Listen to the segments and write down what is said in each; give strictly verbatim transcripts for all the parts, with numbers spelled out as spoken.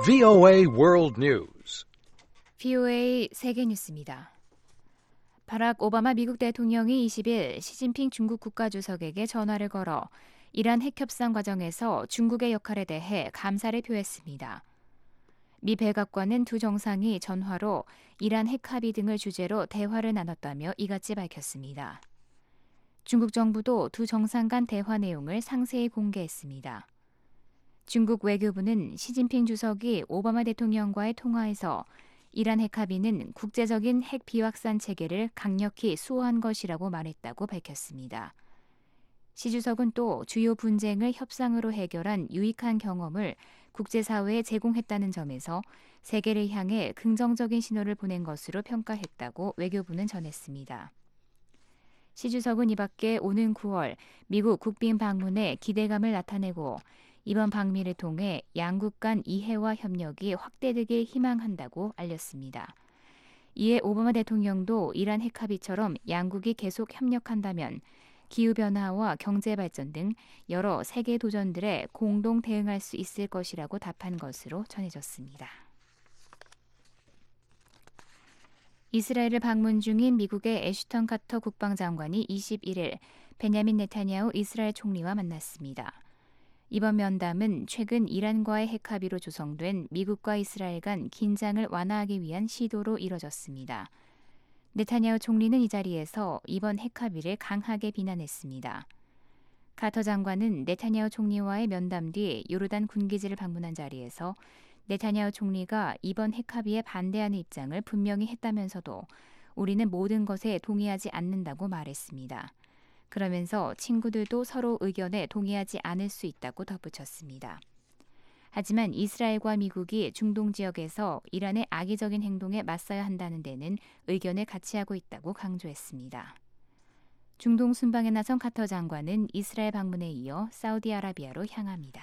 브이오에이 World News. 브이오에이 세계 뉴스입니다. 바락 오바마 미국 대통령이 이십일 시진핑 중국 국가주석에게 전화를 걸어 이란 핵 협상 과정에서 중국의 역할에 대해 감사를 표했습니다. 미 백악관은 두 정상이 전화로 이란 핵 합의 등을 주제로 대화를 나눴다며 이같이 밝혔습니다. 중국 정부도 두 정상 간 대화 내용을 상세히 공개했습니다. 중국 외교부는 시진핑 주석이 오바마 대통령과의 통화에서 이란 핵 합의는 국제적인 핵 비확산 체계를 강력히 수호한 것이라고 말했다고 밝혔습니다. 시 주석은 또 주요 분쟁을 협상으로 해결한 유익한 경험을 국제사회에 제공했다는 점에서 세계를 향해 긍정적인 신호를 보낸 것으로 평가했다고 외교부는 전했습니다. 시 주석은 이 밖에 오는 구월 미국 국빈 방문에 기대감을 나타내고 이번 방미를 통해 양국 간 이해와 협력이 확대되길 희망한다고 알렸습니다. 이에 오바마 대통령도 이란 핵 합의처럼 양국이 계속 협력한다면 기후변화와 경제발전 등 여러 세계 도전들에 공동 대응할 수 있을 것이라고 답한 것으로 전해졌습니다. 이스라엘을 방문 중인 미국의 애슈턴 카터 국방장관이 이십일일 베냐민 네타냐후 이스라엘 총리와 만났습니다. 이번 면담은 최근 이란과의 핵 합의로 조성된 미국과 이스라엘 간 긴장을 완화하기 위한 시도로 이뤄졌습니다. 네타냐후 총리는 이 자리에서 이번 핵 합의를 강하게 비난했습니다. 카터 장관은 네타냐후 총리와의 면담 뒤 요르단 군기지를 방문한 자리에서 네타냐후 총리가 이번 핵 합의에 반대하는 입장을 분명히 했다면서도 우리는 모든 것에 동의하지 않는다고 말했습니다. 그러면서 친구들도 서로 의견에 동의하지 않을 수 있다고 덧붙였습니다. 하지만 이스라엘과 미국이 중동 지역에서 이란의 악의적인 행동에 맞서야 한다는 데는 의견을 같이 하고 있다고 강조했습니다. 중동 순방에 나선 카터 장관은 이스라엘 방문에 이어 사우디아라비아로 향합니다.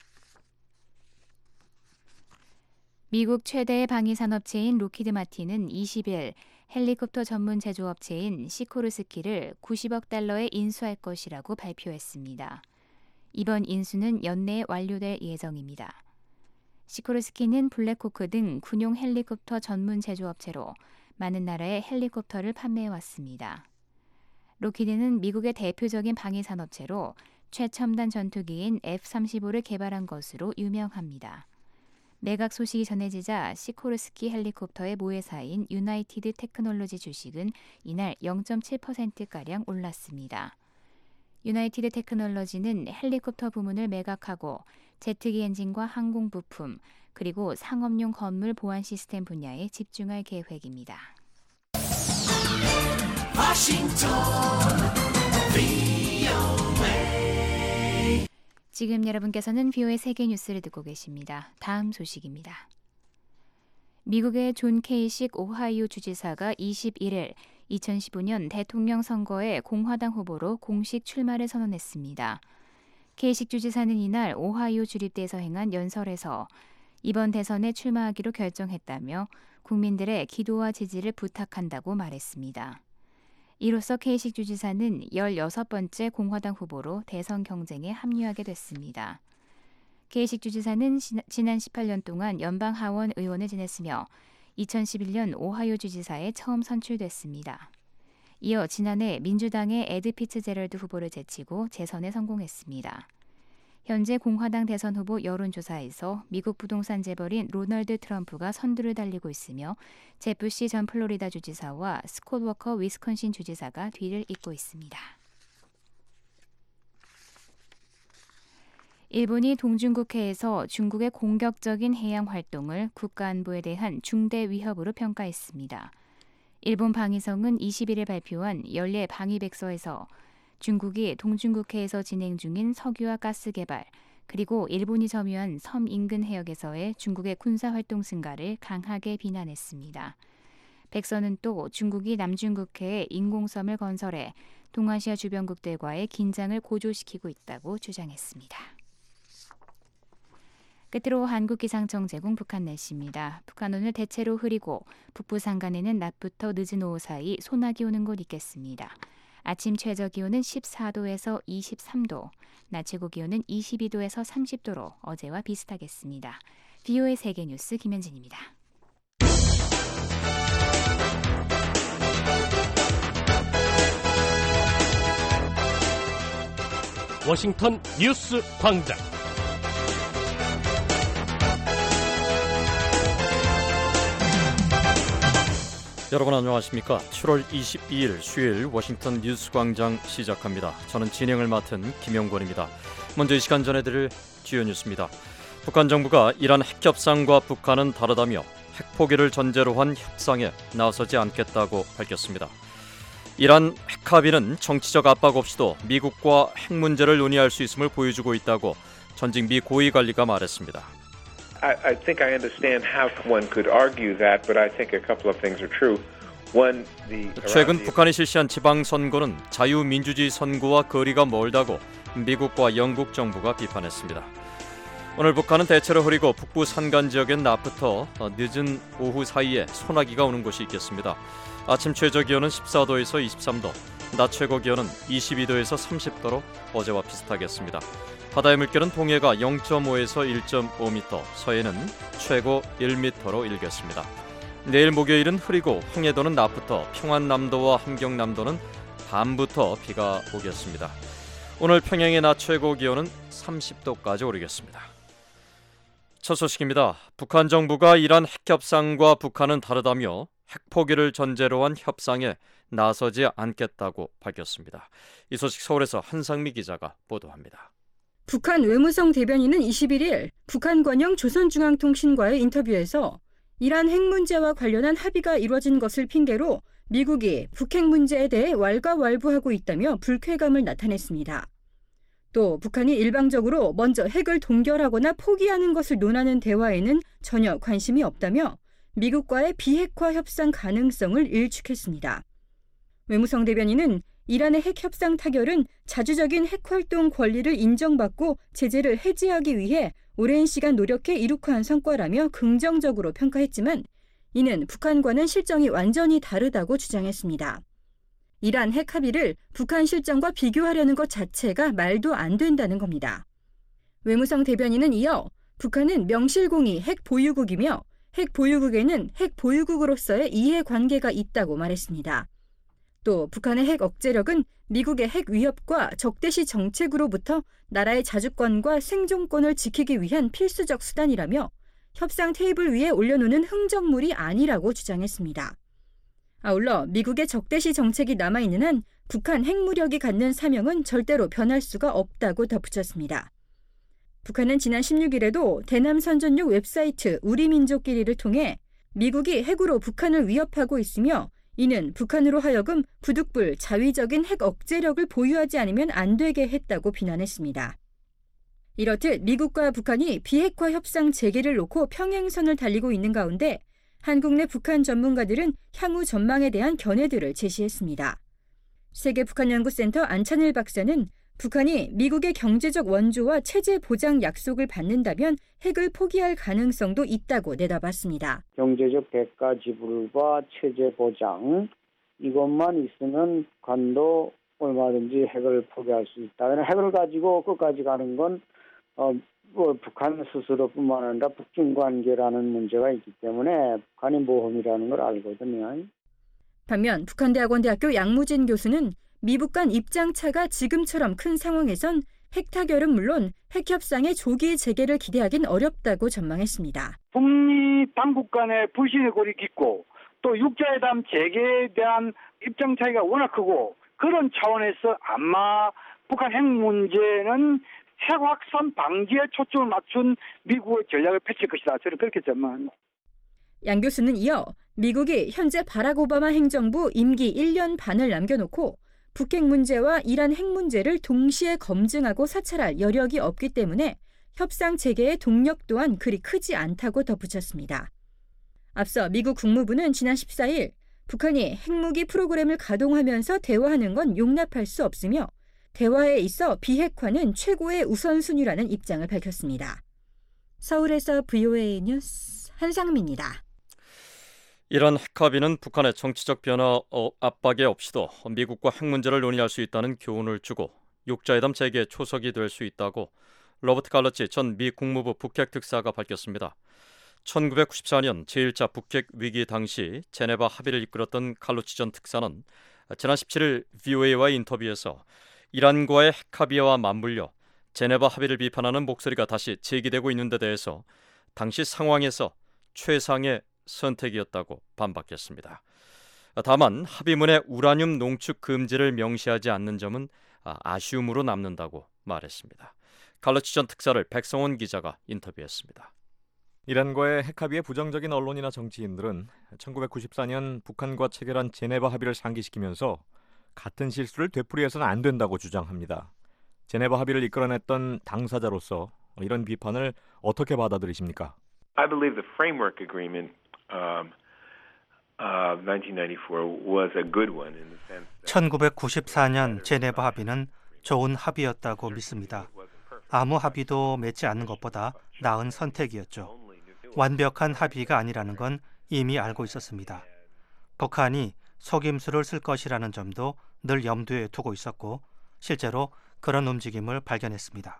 미국 최대의 방위산업체인 로키드 마틴은 이십일 헬리콥터 전문 제조업체인 시코르스키를 구십억 달러에 인수할 것이라고 발표했습니다. 이번 인수는 연내에 완료될 예정입니다. 시코르스키는 블랙호크 등 군용 헬리콥터 전문 제조업체로 많은 나라의 헬리콥터를 판매해왔습니다. 로키드는 미국의 대표적인 방위산업체로 최첨단 전투기인 에프 삼십오를 개발한 것으로 유명합니다. 매각 소식이 전해지자 시코르스키 헬리콥터의 모회사인 유나이티드 테크놀로지 주식은 이날 영 점 칠 퍼센트가량 올랐습니다. 유나이티드 테크놀로지는 헬리콥터 부문을 매각하고 제트기 엔진과 항공 부품, 그리고 상업용 건물 보안 시스템 분야에 집중할 계획입니다. 지금 여러분께서는 브이오에이 세계 뉴스를 듣고 계십니다. 다음 소식입니다. 미국의 존 케이식 오하이오 주지사가 이십일일 이천십오 년 대통령 선거에 공화당 후보로 공식 출마를 선언했습니다. 케이식 주지사는 이날 오하이오 주립대에서 행한 연설에서 이번 대선에 출마하기로 결정했다며 국민들의 기도와 지지를 부탁한다고 말했습니다. 이로써 케이식 주지사는 열여섯 번째 공화당 후보로 대선 경쟁에 합류하게 됐습니다. 케이식 주지사는 지난 십팔 년 동안 연방 하원 의원을 지냈으며 이천십일 년 오하이오 주지사에 처음 선출됐습니다. 이어 지난해 민주당의 에드 피츠제럴드 후보를 제치고 재선에 성공했습니다. 현재 공화당 대선 후보 여론조사에서 미국 부동산 재벌인 로널드 트럼프가 선두를 달리고 있으며 제 부시 전 플로리다 주지사와 스콧 워커 위스콘신 주지사가 뒤를 잇고 있습니다. 일본이 동중국해에서 중국의 공격적인 해양 활동을 국가안보에 대한 중대 위협으로 평가했습니다. 일본 방위성은 이십일일 발표한 연례 방위백서에서 중국이 동중국해에서 진행 중인 석유와 가스 개발, 그리고 일본이 점유한 섬 인근 해역에서의 중국의 군사활동 증가를 강하게 비난했습니다. 백서는 또 중국이 남중국해에 인공섬을 건설해 동아시아 주변국들과의 긴장을 고조시키고 있다고 주장했습니다. 끝으로 한국기상청 제공 북한 날씨입니다. 북한 오늘 대체로 흐리고 북부 산간에는 낮부터 늦은 오후 사이 소나기 오는 곳 있겠습니다. 아침 최저기온은 십사 도에서 이십삼 도, 낮 최고기온은 이십이 도에서 삼십 도로 어제와 비슷하겠습니다. 브이오에이 세계뉴스 김현진입니다. 워싱턴 뉴스 광장. 여러분 안녕하십니까? 칠월 이십이일 수요일 워싱턴 뉴스 광장 시작합니다. 저는 진행을 맡은 김영권입니다. 먼저 이 시간 전해드릴 주요 뉴스입니다. 북한 정부가 이란 핵협상과 북한은 다르다며 핵포기를 전제로 한 협상에 나서지 않겠다고 밝혔습니다. 이란 핵합의는 정치적 압박 없이도 미국과 핵 문제를 논의할 수 있음을 보여주고 있다고 전직 미 고위관리가 말했습니다. I, I think I understand how one could argue that, but I think a couple of things are true. One, the 최근 북한이 실시한 지방선거는 자유민주주의 선거와 거리가 멀다고 미국과 영국 정부가 비판했습니다. 오늘 북한은 대체로 흐리고 북부 산간 지역엔 낮부터 늦은 오후 사이에 소나기가 오는 곳이 있겠습니다. 아침 최저기온은 십사도에서 이십삼도, 낮 최고기온은 이십이도에서 삼십도로 어제와 비슷하겠습니다. 바다의 물결은 동해가 영점오에서 일점오 미터, 서해는 최고 일 미터로 일겠습니다. 내일 목요일은 흐리고 황해도는 낮부터, 평안남도와 함경남도는 밤부터 비가 오겠습니다. 오늘 평양의 낮 최고 기온은 삼십도까지 오르겠습니다. 첫 소식입니다. 북한 정부가 이란 핵협상과 북한은 다르다며 핵포기를 전제로 한 협상에 나서지 않겠다고 밝혔습니다. 이 소식 서울에서 한상미 기자가 보도합니다. 북한 외무성 대변인은 이십일일 북한 관영 조선중앙통신과의 인터뷰에서 이란 핵 문제와 관련한 합의가 이뤄진 것을 핑계로 미국이 북핵 문제에 대해 왈가왈부하고 있다며 불쾌감을 나타냈습니다. 또 북한이 일방적으로 먼저 핵을 동결하거나 포기하는 것을 논하는 대화에는 전혀 관심이 없다며 미국과의 비핵화 협상 가능성을 일축했습니다. 외무성 대변인은 이란의 핵 협상 타결은 자주적인 핵활동 권리를 인정받고 제재를 해제하기 위해 오랜 시간 노력해 이룩한 성과라며 긍정적으로 평가했지만 이는 북한과는 실정이 완전히 다르다고 주장했습니다. 이란 핵 합의를 북한 실정과 비교하려는 것 자체가 말도 안 된다는 겁니다. 외무성 대변인은 이어 북한은 명실공히 핵 보유국이며 핵 보유국에는 핵 보유국으로서의 이해관계가 있다고 말했습니다. 또 북한의 핵 억제력은 미국의 핵 위협과 적대시 정책으로부터 나라의 자주권과 생존권을 지키기 위한 필수적 수단이라며 협상 테이블 위에 올려놓는 흥정물이 아니라고 주장했습니다. 아울러 미국의 적대시 정책이 남아있는 한 북한 핵무력이 갖는 사명은 절대로 변할 수가 없다고 덧붙였습니다. 북한은 지난 십육일에도 대남 선전용 웹사이트 우리민족끼리를 통해 미국이 핵으로 북한을 위협하고 있으며 이는 북한으로 하여금 부득불 자위적인 핵 억제력을 보유하지 않으면 안 되게 했다고 비난했습니다. 이렇듯 미국과 북한이 비핵화 협상 재개를 놓고 평행선을 달리고 있는 가운데 한국 내 북한 전문가들은 향후 전망에 대한 견해들을 제시했습니다. 세계북한연구센터 안찬일 박사는 북한이 미국의 경제적 원조와 체제 보장 약속을 받는다면 핵을 포기할 가능성도 있다고 내다봤습니다. 경제적 대가 지불과 체제 보장 이것만 있으면 북한도 얼마든지 핵을 포기할 수 있다. 핵을 가지고 끝까지 가는 건 어, 뭐 북한 스스로뿐만 아니라 북중 관계라는 문제가 있기 때문에 북한이 모험이라는 걸 알거든요. 반면 북한대학원대학교 양무진 교수는 미북 간 입장차가 지금처럼 큰 상황에선 핵타결은 물론 핵협상의 조기 재개를 기대하긴 어렵다고 전망했습니다. 북미 당국 간의 불신의 골이 깊고 또 육자회담 재개에 대한 입장 차이가 워낙 크고 그런 차원에서 아마 북한 핵 문제는 핵 확산 방지에 초점을 맞춘 미국의 전략을 펼칠 것이다. 저는 그렇게 전망합니다. 양 교수는 이어 미국이 현재 바락 오바마 행정부 임기 일 년 반을 남겨놓고 북핵 문제와 이란 핵 문제를 동시에 검증하고 사찰할 여력이 없기 때문에 협상 재개의 동력 또한 그리 크지 않다고 덧붙였습니다. 앞서 미국 국무부는 지난 십사일 북한이 핵무기 프로그램을 가동하면서 대화하는 건 용납할 수 없으며 대화에 있어 비핵화는 최고의 우선순위라는 입장을 밝혔습니다. 서울에서 브이오에이 뉴스 한상미입니다. 이란 핵합의는 북한의 정치적 변화 압박에 없이도 미국과 핵 문제를 논의할 수 있다는 교훈을 주고 육자회담 재개의 초석이 될 수 있다고 로버트 갈러치 전 미 국무부 북핵 특사가 밝혔습니다. 천구백구십사 년 제일 차 북핵 위기 당시 제네바 합의를 이끌었던 칼로치 전 특사는 지난 십칠 일 브이오에이와의 인터뷰에서 이란과의 핵합의와 맞물려 제네바 합의를 비판하는 목소리가 다시 제기되고 있는 데 대해서 당시 상황에서 최상의 선택이었다고 반박했습니다. 다만 합의문에 우라늄 농축 금지를 명시하지 않는 점은 아쉬움으로 남는다고 말했습니다. 칼로치 전 특사를 백성원 기자가 인터뷰했습니다. 이란과의 핵합의에 부정적인 언론이나 정치인들은 천구백구십사 년 북한과 체결한 제네바 합의를 상기시키면서 같은 실수를 되풀이해서는 안 된다고 주장합니다. 제네바 합의를 이끌어냈던 당사자로서 이런 비판을 어떻게 받아들이십니까? I believe the framework agreement um, of nineteen ninety-four was a good one in the sense that 천구백구십사 년 제네바 합의는 좋은 합의였다고 믿습니다. 아무 합의도 맺지 않는 것보다 나은 선택이었죠. 완벽한 합의가 아니라는 건 이미 알고 있었습니다. 북한이 속임수를 쓸 것이라는 점도 늘 염두에 두고 있었고 실제로 그런 움직임을 발견했습니다.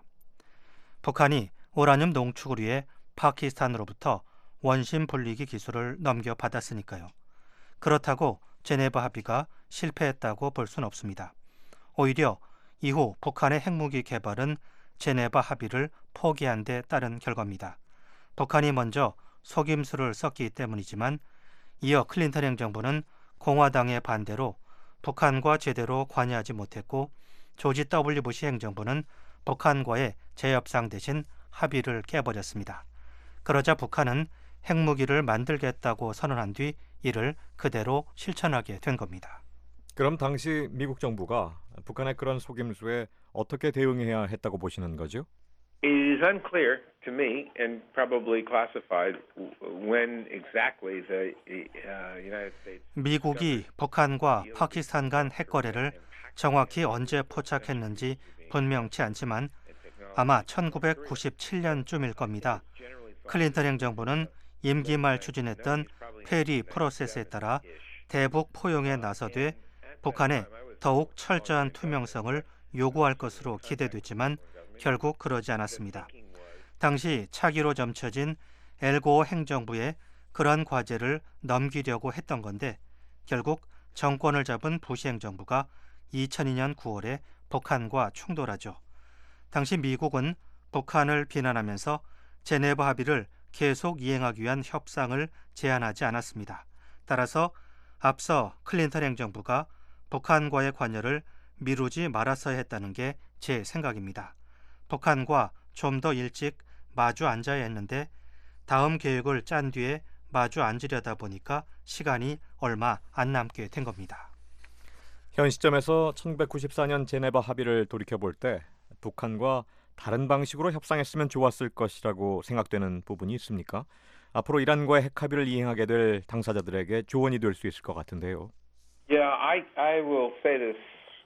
북한이 우라늄 농축을 위해 파키스탄으로부터 원심 분리기 기술을 넘겨받았으니까요. 그렇다고 제네바 합의가 실패했다고 볼 수는 없습니다. 오히려 이후 북한의 핵무기 개발은 제네바 합의를 포기한 데 따른 결과입니다. 북한이 먼저 속임수를 썼기 때문이지만 이어 클린턴 행정부는 공화당의 반대로 북한과 제대로 관여하지 못했고 조지 더블유 부시 행정부는 북한과의 재협상 대신 합의를 깨버렸습니다. 그러자 북한은 핵무기를 만들겠다고 선언한 뒤 이를 그대로 실천하게 된 겁니다. 그럼 당시 미국 정부가 북한의 그런 속임수에 어떻게 대응해야 했다고 보시는 거죠? it is unclear to me and probably classified when exactly the uh, United States 미국이 북한과 파키스탄 간 핵거래를 정확히 언제 포착했는지 분명치 않지만 아마 천구백구십칠 년쯤일 겁니다. 클린턴 행정부는 임기 말 추진했던 페리 프로세스에 따라 대북 포용에 나서되 북한에 더욱 철저한 투명성을 요구할 것으로 기대됐지만 결국 그러지 않았습니다. 당시 차기로 점쳐진 엘고어 행정부에 그러한 과제를 넘기려고 했던 건데 결국 정권을 잡은 부시 행정부가 이천이 년 구월에 북한과 충돌하죠. 당시 미국은 북한을 비난하면서 제네바 합의를 계속 이행하기 위한 협상을 제안하지 않았습니다. 따라서 앞서 클린턴 행정부가 북한과의 관여를 미루지 말았어야 했다는 게 제 생각입니다. 북한과 좀 더 일찍 마주 앉아야 했는데 다음 계획을 짠 뒤에 마주 앉으려다 보니까 시간이 얼마 안 남게 된 겁니다. 현 시점에서 천구백구십사 년 제네바 합의를 돌이켜볼 때 북한과 다른 방식으로 협상했으면 좋았을 것이라고 생각되는 부분이 있습니까? 앞으로 이란과의 핵합의를 이행하게 될 당사자들에게 조언이 될 수 있을 것 같은데요. Yeah, I I will say this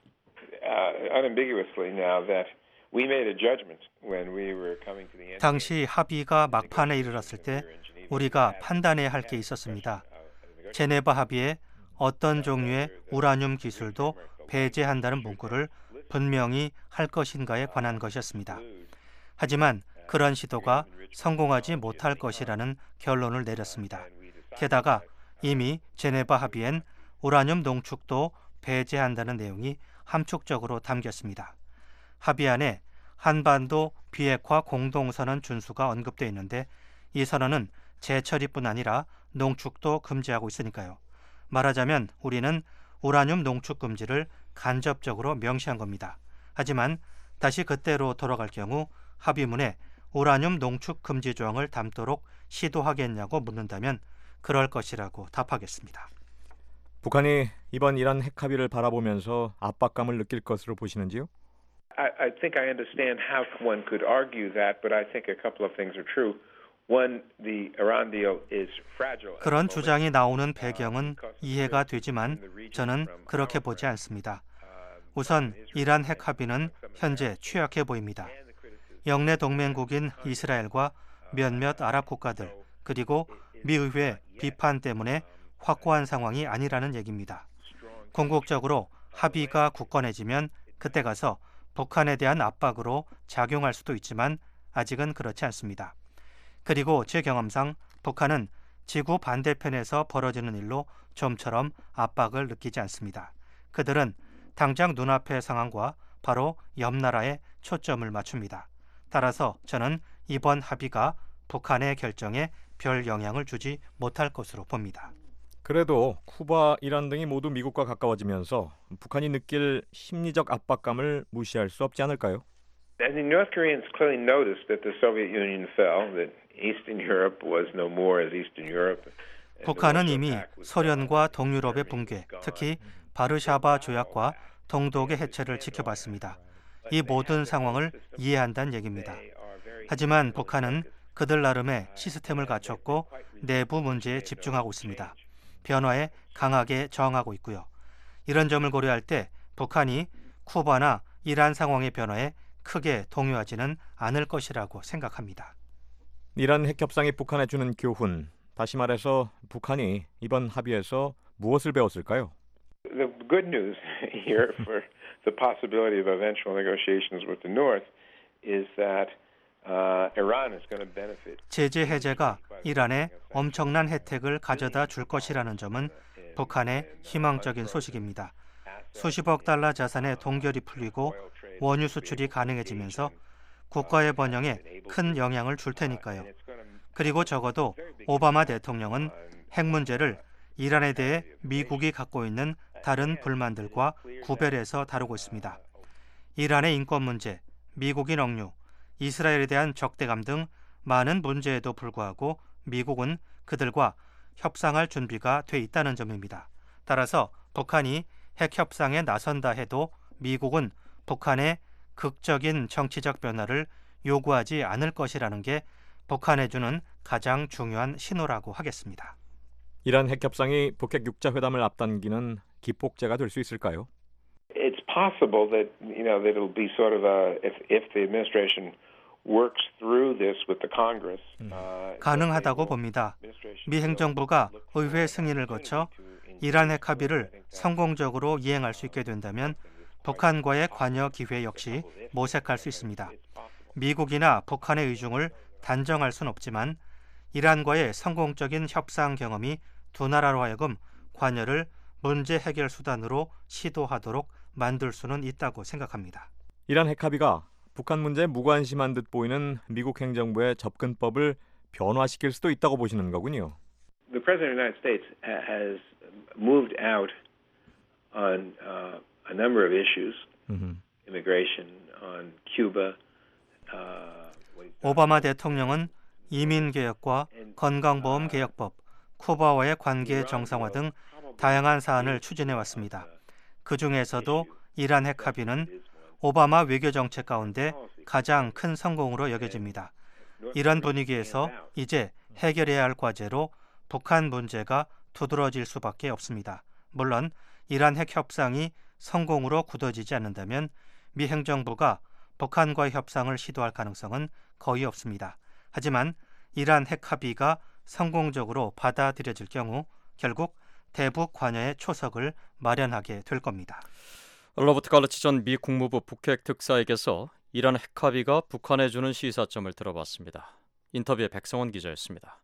uh, unambiguously now that we made a judgment when we were coming to the end. 당시 합의가 막판에 이르렀을 때 우리가 판단해야 할 게 있었습니다. 제네바 합의에 어떤 종류의 우라늄 기술도 배제한다는 문구를 분명히 할 것인가에 관한 것이었습니다. 하지만 그런 시도가 성공하지 못할 것이라는 결론을 내렸습니다. 게다가 이미 제네바 합의엔 우라늄 농축도 배제한다는 내용이 함축적으로 담겼습니다. 합의 안에 한반도 비핵화 공동선언 준수가 언급되어 있는데 이 선언은 재처리뿐 아니라 농축도 금지하고 있으니까요. 말하자면 우리는 우라늄 농축 금지를 간접적으로 명시한 겁니다. 하지만 다시 그때로 돌아갈 경우 합의문에 우라늄 농축 금지 조항을 담도록 시도하겠냐고 묻는다면 그럴 것이라고 답하겠습니다. 북한이 이번 이란 핵합의를 바라보면서 압박감을 느낄 것으로 보시는지요? I, I think I understand how one could argue that, but I think a couple of things are true. One, the Iran deal is fragile. 그런 주장이 나오는 배경은 이해가 되지만 저는 그렇게 보지 않습니다. 우선 이란 핵 합의는 현재 취약해 보입니다. 영내 동맹국인 이스라엘과 몇몇 아랍 국가들 그리고 미의회 비판 때문에 확고한 상황이 아니라는 얘기입니다. 궁극적으로 합의가 굳건해지면 그때 가서 북한에 대한 압박으로 작용할 수도 있지만 아직은 그렇지 않습니다. 그리고 제 경험상 북한은 지구 반대편에서 벌어지는 일로 좀처럼 압박을 느끼지 않습니다. 그들은 당장 눈앞의 상황과 바로 옆 나라에 초점을 맞춥니다. 따라서 저는 이번 합의가 북한의 결정에 별 영향을 주지 못할 것으로 봅니다. 그래도 쿠바, 이란 등이 모두 미국과 가까워지면서 북한이 느낄 심리적 압박감을 무시할 수 없지 않을까요? I think North Koreans clearly noticed that the Soviet Union fell, that Eastern Europe was no more as Eastern Europe. 북한은 이미 소련과 동유럽의 붕괴, 특히 바르샤바 조약과 동독의 해체를 지켜봤습니다. 이 모든 상황을 이해한다는 얘기입니다. 하지만 북한은 그들 나름의 시스템을 갖췄고 내부 문제에 집중하고 있습니다. 변화에 강하게 저항하고 있고요. 이런 점을 고려할 때 북한이 쿠바나 이란 상황의 변화에 크게 동요하지는 않을 것이라고 생각합니다. 이란 핵협상이 북한에 주는 교훈, 다시 말해서 북한이 이번 합의에서 무엇을 배웠을까요? The good news here for the possibility of eventual negotiations with the North is that uh, Iran is going to benefit. 제재 해제가 이란에 엄청난 혜택을 가져다 줄 것이라는 점은 북한의 희망적인 소식입니다. 수십억 달러 자산의 동결이 풀리고 원유 수출이 가능해지면서 국가의 번영에 큰 영향을 줄 테니까요. 그리고 적어도 오바마 대통령은 핵 문제를 이란에 대해 미국이 갖고 있는 다른 불만들과 구별해서 다루고 있습니다. 이란의 인권 문제, 미국인 억류, 이스라엘에 대한 적대감 등 많은 문제에도 불구하고 미국은 그들과 협상할 준비가 돼 있다는 점입니다. 따라서 북한이 핵 협상에 나선다 해도 미국은 북한의 극적인 정치적 변화를 요구하지 않을 것이라는 게 북한에 주는 가장 중요한 신호라고 하겠습니다. 이란 핵협상이 북핵 육자 회담을 앞당기는 기폭제가 될 수 있을까요? It's possible that you know that it'll be sort of a if if the administration works through this with the Congress. Uh, 가능하다고 봅니다. 미 행정부가 의회 승인을 거쳐 이란 핵 합의를 성공적으로 이행할 수 있게 된다면 북한과의 관여 기회 역시 모색할 수 있습니다. 미국이나 북한의 의중을 단정할 수는 없지만 이란과의 성공적인 협상 경험이 두 나라로 하여금 관여를 문제 해결 수단으로 시도하도록 만들 수는 있다고 생각합니다. 이란 핵 합의가 북한 문제에 무관심한 듯 보이는 미국 행정부의 접근법을 변화시킬 수도 있다고 보시는 거군요. The President of the United States has moved out on uh, a number of issues, mm-hmm. immigration, on Cuba. Uh, 오바마 대통령은 이민개혁과 건강보험개혁법, 쿠바와의 관계 정상화 등 다양한 사안을 추진해왔습니다. 그 중에서도 이란 핵 합의는 오바마 외교정책 가운데 가장 큰 성공으로 여겨집니다. 이런 분위기에서 이제 해결해야 할 과제로 북한 문제가 두드러질 수밖에 없습니다. 물론 이란 핵 협상이 성공으로 굳어지지 않는다면 미 행정부가 북한과의 협상을 시도할 가능성은 거의 없습니다. 하지만 이란 핵 합의가 성공적으로 받아들여질 경우 결국 대북 관여의 초석을 마련하게 될 겁니다. 로버트 갈러치 전 미 국무부 북핵 특사에게서 이란 핵 합의가 북한에 주는 시사점을 들어봤습니다. 인터뷰의 백성원 기자였습니다.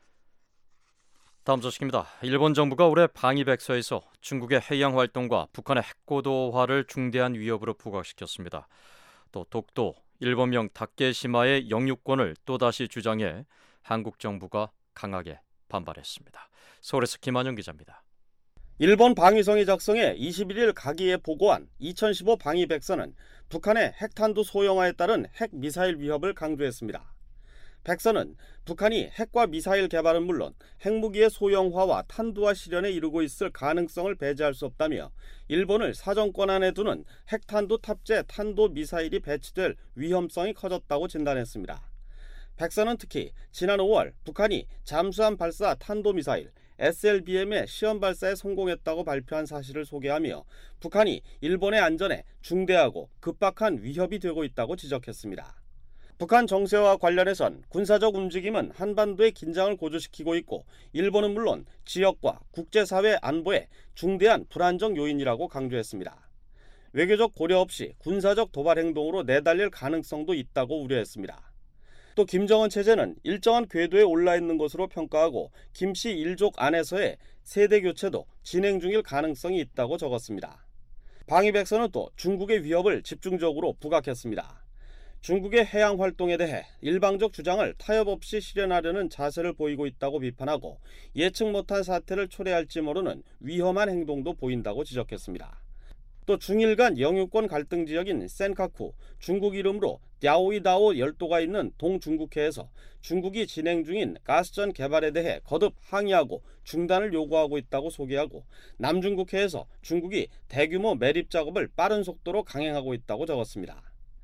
다음 소식입니다. 일본 정부가 올해 방위백서에서 중국의 해양 활동과 북한의 핵고도화를 중대한 위협으로 부각시켰습니다. 또 독도, 일본명 다케시마의 영유권을 또다시 주장해 한국 정부가 강하게 반발했습니다. 서울에서 김한영 기자입니다. 일본 방위성이 작성해 이십일 일 가기에 보고한 이천십오 방위백서는 북한의 핵탄두 소형화에 따른 핵미사일 위협을 강조했습니다. 백서는 북한이 핵과 미사일 개발은 물론 핵무기의 소형화와 탄두화 실현에 이르고 있을 가능성을 배제할 수 없다며 일본을 사정권 안에 두는 핵탄두 탑재 탄도미사일이 배치될 위험성이 커졌다고 진단했습니다. 백서는 특히 지난 오월 북한이 잠수함 발사 탄도미사일 에스엘비엠의 시험 발사에 성공했다고 발표한 사실을 소개하며 북한이 일본의 안전에 중대하고 급박한 위협이 되고 있다고 지적했습니다. 북한 정세와 관련해선 군사적 움직임은 한반도의 긴장을 고조시키고 있고 일본은 물론 지역과 국제사회 안보에 중대한 불안정 요인이라고 강조했습니다. 외교적 고려 없이 군사적 도발 행동으로 내달릴 가능성도 있다고 우려했습니다. 또 김정은 체제는 일정한 궤도에 올라 있는 것으로 평가하고 김씨 일족 안에서의 세대 교체도 진행 중일 가능성이 있다고 적었습니다. 방위백서는 또 중국의 위협을 집중적으로 부각했습니다. 중국의 해양 활동에 대해 일방적 주장을 타협 없이 실현하려는 자세를 보이고 있다고 비판하고 예측 못한 사태를 초래할지 모르는 위험한 행동도 보인다고 지적했습니다. 또 중일 간 영유권 갈등 지역인 센카쿠, 중국 이름으로 랴오이다오 열도가 있는 동중국해에서 중국이 진행 중인 가스전 개발에 대해 거듭 항의하고 중단을 요구하고 있다고 소개하고 남중국해에서 중국이 대규모 매립 작업을 빠른 속도로 강행하고 있다고 적었습니다.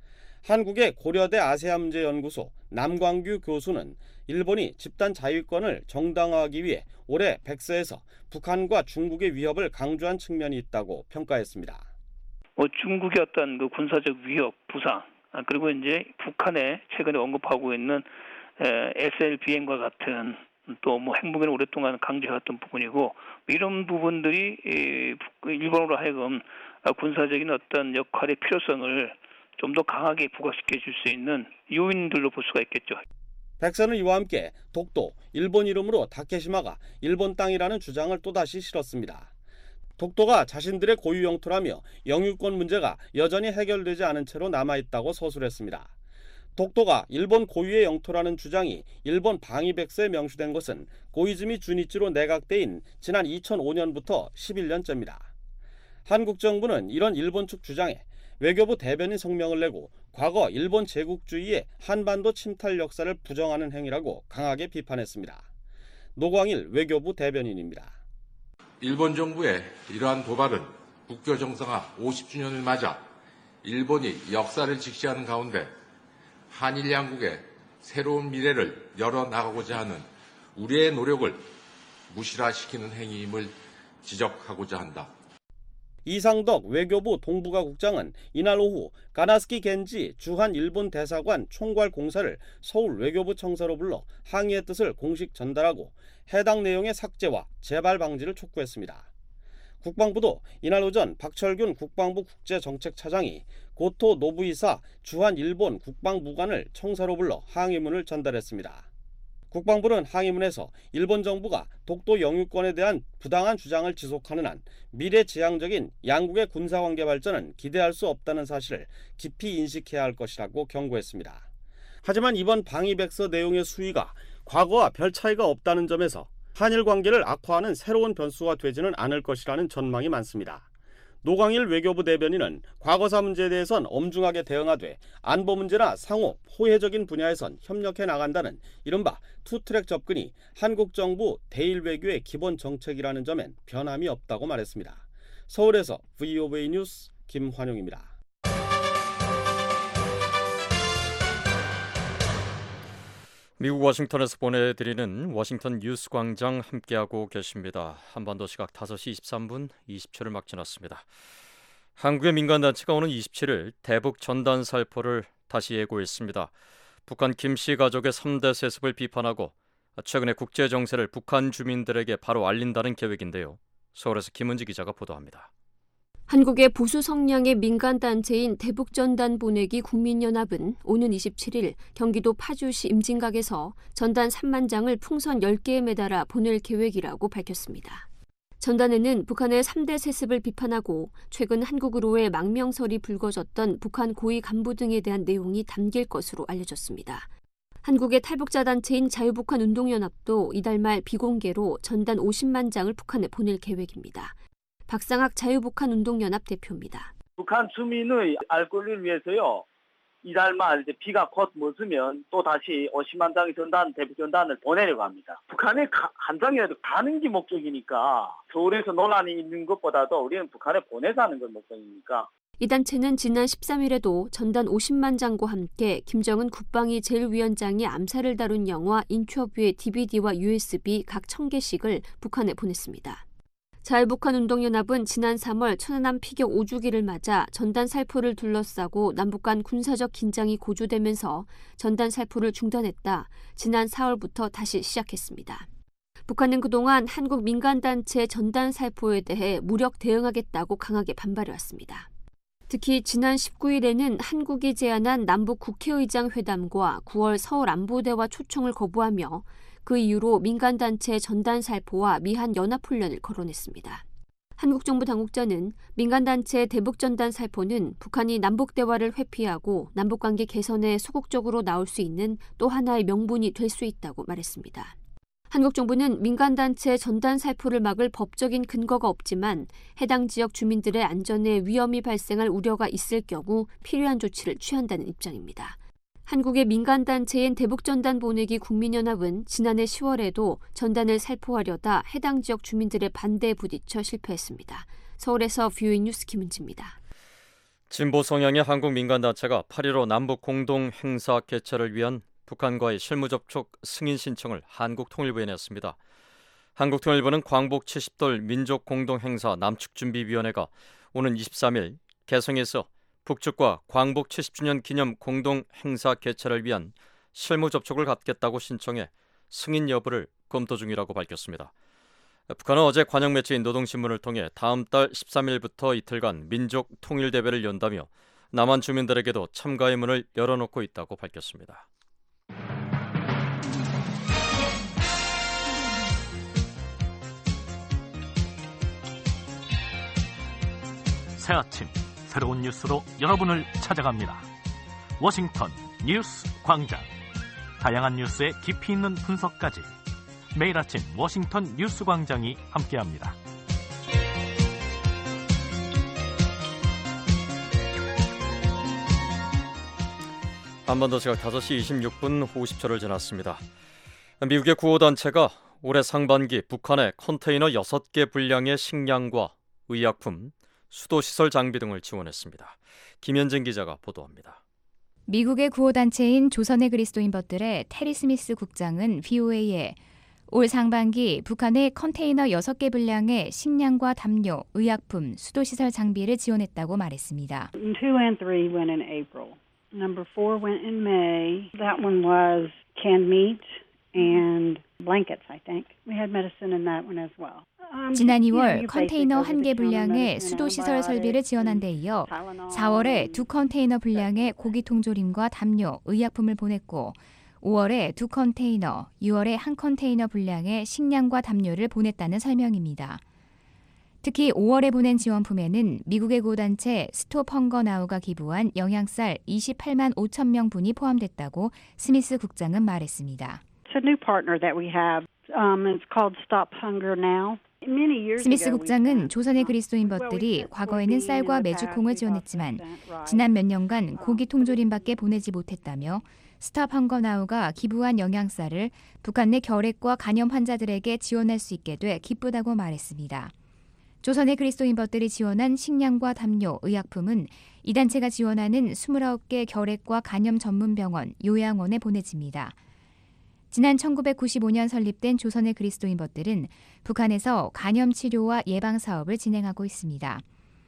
한국의 고려대 아세안문제연구소 남광규 교수는 일본이 집단 자위권을 정당화하기 위해 올해 백서에서 북한과 중국의 위협을 강조한 측면이 있다고 평가했습니다. 뭐 중국의 어떤 그 군사적 위협, 부상, 그리고 이제 북한에 최근에 언급하고 있는 에스엘비엠과 같은 또 뭐 핵무기를 오랫동안 강조해왔던 부분이고 이런 부분들이 일본으로 하여금 군사적인 어떤 역할의 필요성을 좀 더 강하게 부각시켜 줄 수 있는 요인들로 볼 수가 있겠죠. 백서는 이와 함께 독도, 일본 이름으로 다케시마가 일본 땅이라는 주장을 또다시 실었습니다. 독도가 자신들의 고유 영토라며 영유권 문제가 여전히 해결되지 않은 채로 남아있다고 서술했습니다. 독도가 일본 고유의 영토라는 주장이 일본 방위백서에 명시된 것은 고이즈미 주니치로 내각대인 지난 이천오 년부터 십일 년째입니다. 한국 정부는 이런 일본 측 주장에 외교부 대변인 성명을 내고 과거 일본 제국주의의 한반도 침탈 역사를 부정하는 행위라고 강하게 비판했습니다. 노광일 외교부 대변인입니다. 일본 정부의 이러한 도발은 국교 정상화 오십 주년을 맞아 일본이 역사를 직시하는 가운데 한일 양국의 새로운 미래를 열어나가고자 하는 우리의 노력을 무시라시키는 행위임을 지적하고자 한다. 이상덕 외교부 동북아 국장은 이날 오후 가나스키 겐지 주한 일본 대사관 총괄 공사를 서울 외교부 청사로 불러 항의의 뜻을 공식 전달하고 해당 내용의 삭제와 재발 방지를 촉구했습니다. 국방부도 이날 오전 박철균 국방부 국제정책차장이 고토 노부이사 주한 일본 국방무관을 청사로 불러 항의문을 전달했습니다. 국방부는 항의문에서 일본 정부가 독도 영유권에 대한 부당한 주장을 지속하는 한 미래지향적인 양국의 군사관계 발전은 기대할 수 없다는 사실을 깊이 인식해야 할 것이라고 경고했습니다. 하지만 이번 방위백서 내용의 수위가 과거와 별 차이가 없다는 점에서 한일 관계를 악화하는 새로운 변수가 되지는 않을 것이라는 전망이 많습니다. 노광일 외교부 대변인은 과거사 문제에 대해선 엄중하게 대응하되 안보 문제나 상호, 호혜적인 분야에선 협력해 나간다는 이른바 투트랙 접근이 한국 정부 대일 외교의 기본 정책이라는 점엔 변함이 없다고 말했습니다. 서울에서 브이오브이 뉴스 김환용입니다. 미국 워싱턴에서 보내드리는 워싱턴 뉴스 광장 함께하고 계십니다. 한반도 시각 다섯 시 이십삼 분 이십 초를 막 지났습니다. 한국의 민간단체가 오는 이십칠 일 대북 전단 살포를 다시 예고했습니다. 북한 김씨 가족의 삼 대 세습을 비판하고 최근의 국제 정세를 북한 주민들에게 바로 알린다는 계획인데요. 서울에서 김은지 기자가 보도합니다. 한국의 보수 성향의 민간단체인 대북전단 보내기 국민연합은 오는 이십칠 일 경기도 파주시 임진각에서 전단 삼만 장을 풍선 열 개에 매달아 보낼 계획이라고 밝혔습니다. 전단에는 북한의 삼 대 세습을 비판하고 최근 한국으로의 망명설이 불거졌던 북한 고위 간부 등에 대한 내용이 담길 것으로 알려졌습니다. 한국의 탈북자 단체인 자유북한운동연합도 이달 말 비공개로 전단 오십만 장을 북한에 보낼 계획입니다. 박상학 자유북한운동연합 대표입니다. 북한 주민의 알 권리를 위해서요. 이달 말 이제 비가 곧 멎으면 또 다시 오십만 장의 전단, 대북 전단을 보내려고 합니다. 북한에 가, 한 장이라도 가는 게 목적이니까 서울에서 논란이 있는 것보다도 우리는 북한에 보내서 하는 걸 목적이니까. 이 단체는 지난 십삼 일에도 전단 오십만 장과 함께 김정은 국방위 제일위원장의 암살을 다룬 영화 인터뷰의 디비디와 유에스비 각 천 개씩을 북한에 보냈습니다. 자유북한운동연합은 지난 삼월 천안함 피격 오 주기를 맞아 전단 살포를 둘러싸고 남북 간 군사적 긴장이 고조되면서 전단 살포를 중단했다. 지난 사월부터 다시 시작했습니다. 북한은 그동안 한국 민간단체 전단 살포에 대해 무력 대응하겠다고 강하게 반발해왔습니다. 특히 지난 십구 일에는 한국이 제안한 남북 국회의장 회담과 구월 서울 안보대화 초청을 거부하며 그 이유로 민간단체 전단 살포와 미한 연합훈련을 거론했습니다. 한국 정부 당국자는 민간단체 대북전단 살포는 북한이 남북대화를 회피하고 남북관계 개선에 소극적으로 나올 수 있는 또 하나의 명분이 될 수 있다고 말했습니다. 한국 정부는 민간단체 전단 살포를 막을 법적인 근거가 없지만 해당 지역 주민들의 안전에 위험이 발생할 우려가 있을 경우 필요한 조치를 취한다는 입장입니다. 한국의 민간단체인 대북전단 보내기 국민연합은 지난해 시월에도 전단을 살포하려다 해당 지역 주민들의 반대에 부딪혀 실패했습니다. 서울에서 뷰이 뉴스 김은지입니다. 진보 성향의 한국 민간단체가 팔 일오 남북 공동 행사 개최를 위한 북한과의 실무접촉 승인 신청을 한국통일부에 냈습니다. 한국통일부는 광복 칠십 돌 민족공동행사 남측준비위원회가 오는 이십삼 일 개성에서 북측과 광복 칠십 주년 기념 공동행사 개최를 위한 실무접촉을 갖겠다고 신청해 승인 여부를 검토 중이라고 밝혔습니다. 북한은 어제 관영 매체인 노동신문을 통해 다음 달 십삼 일부터 이틀간 민족통일대회를 연다며 남한 주민들에게도 참가의 문을 열어놓고 있다고 밝혔습니다. 새 아침 새로운 뉴스로 여러분을 찾아갑니다. 워싱턴 뉴스 광장. 다양한 뉴스의 깊이 있는 분석까지 매일 아침 워싱턴 뉴스 광장이 함께합니다. 한반도 시각 다섯 시 이십육 분 오십 초를 지났습니다. 미국의 구호단체가 올해 상반기 북한에 컨테이너 여섯 개 분량의 식량과 의약품, 수도시설 장비 등을 지원했습니다. 김현진 기자가 보도합니다. 미국의 구호단체인 조선의 그리스도인법들의 테리 스미스 국장은 브이오에이에 올 상반기 북한의 컨테이너 여섯 개 분량의 식량과 담요, 의약품, 수도시설 장비를 지원했다고 말했습니다. two and three went in April. Number four went in May. That one was canned meat and blankets, I think. We had medicine in that one as well. 지난 이월 컨테이너 한 개 분량의 수도시설 설비를 지원한 데 이어 사월에 두 컨테이너 분량의 고기 통조림과 담요, 의약품을 보냈고 오월에 두 컨테이너, 유월에 한 컨테이너 분량의 식량과 담요를 보냈다는 설명입니다. 특히 오월에 보낸 지원품에는 미국의 구호단체 스톱 헝거 나우가 기부한 영양쌀 이십팔만 오천 명분이 포함됐다고 스미스 국장은 말했습니다. It's a new partner that we have. Um, it's called Stop Hunger Now. 스미스 국장은 조선의 그리스도인법들이 과거에는 쌀과 메주콩을 지원했지만 지난 몇 년간 고기 통조림밖에 보내지 못했다며 스탑 헝거 나우가 기부한 영양쌀을 북한 내 결핵과 간염 환자들에게 지원할 수 있게 돼 기쁘다고 말했습니다. 조선의 그리스도인법들이 지원한 식량과 담요, 의약품은 이 단체가 지원하는 이십구 개 결핵과 간염 전문 병원, 요양원에 보내집니다. 지난 천구백구십오 년 설립된 조선의 그리스도인법들은 북한에서 간염 치료와 예방 사업을 진행하고 있습니다.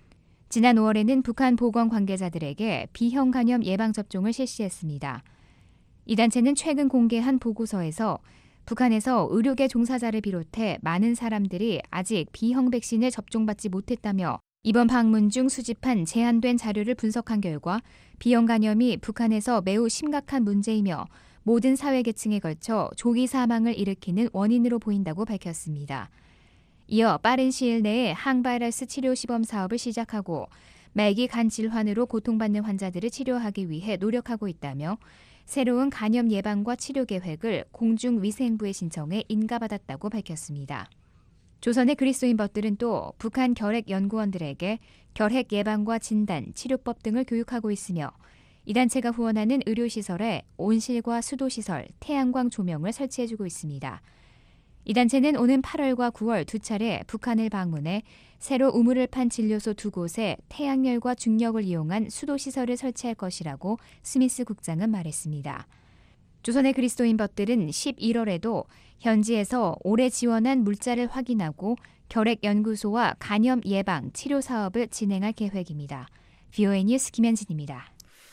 지난 오월에는 북한 보건 관계자들에게 B형 간염 예방 접종을 실시했습니다. 이 단체는 최근 공개한 보고서에서 북한에서 의료계 종사자를 비롯해 많은 사람들이 아직 B형 백신을 접종받지 못했다며 이번 방문 중 수집한 제한된 자료를 분석한 결과 B형 간염이 북한에서 매우 심각한 문제이며 모든 사회계층에 걸쳐 조기 사망을 일으키는 원인으로 보인다고 밝혔습니다. 이어 빠른 시일 내에 항바이러스 치료 시범 사업을 시작하고 말기 간 질환으로 고통받는 환자들을 치료하기 위해 노력하고 있다며 새로운 간염 예방과 치료 계획을 공중위생부에 신청해 인가받았다고 밝혔습니다. 조선의 그리스도인법들은 또 북한 결핵 연구원들에게 결핵 예방과 진단, 치료법 등을 교육하고 있으며 이 단체가 후원하는 의료시설에 온실과 수도시설, 태양광 조명을 설치해주고 있습니다. 이 단체는 오는 팔월과 구월 두 차례 북한을 방문해 새로 우물을 판 진료소 두 곳에 태양열과 중력을 이용한 수도시설을 설치할 것이라고 스미스 국장은 말했습니다. 조선의 그리스도인법들은 십일월에도 현지에서 올해 지원한 물자를 확인하고 결핵연구소와 간염 예방, 치료 사업을 진행할 계획입니다. 브이오에이 뉴스 김현진입니다.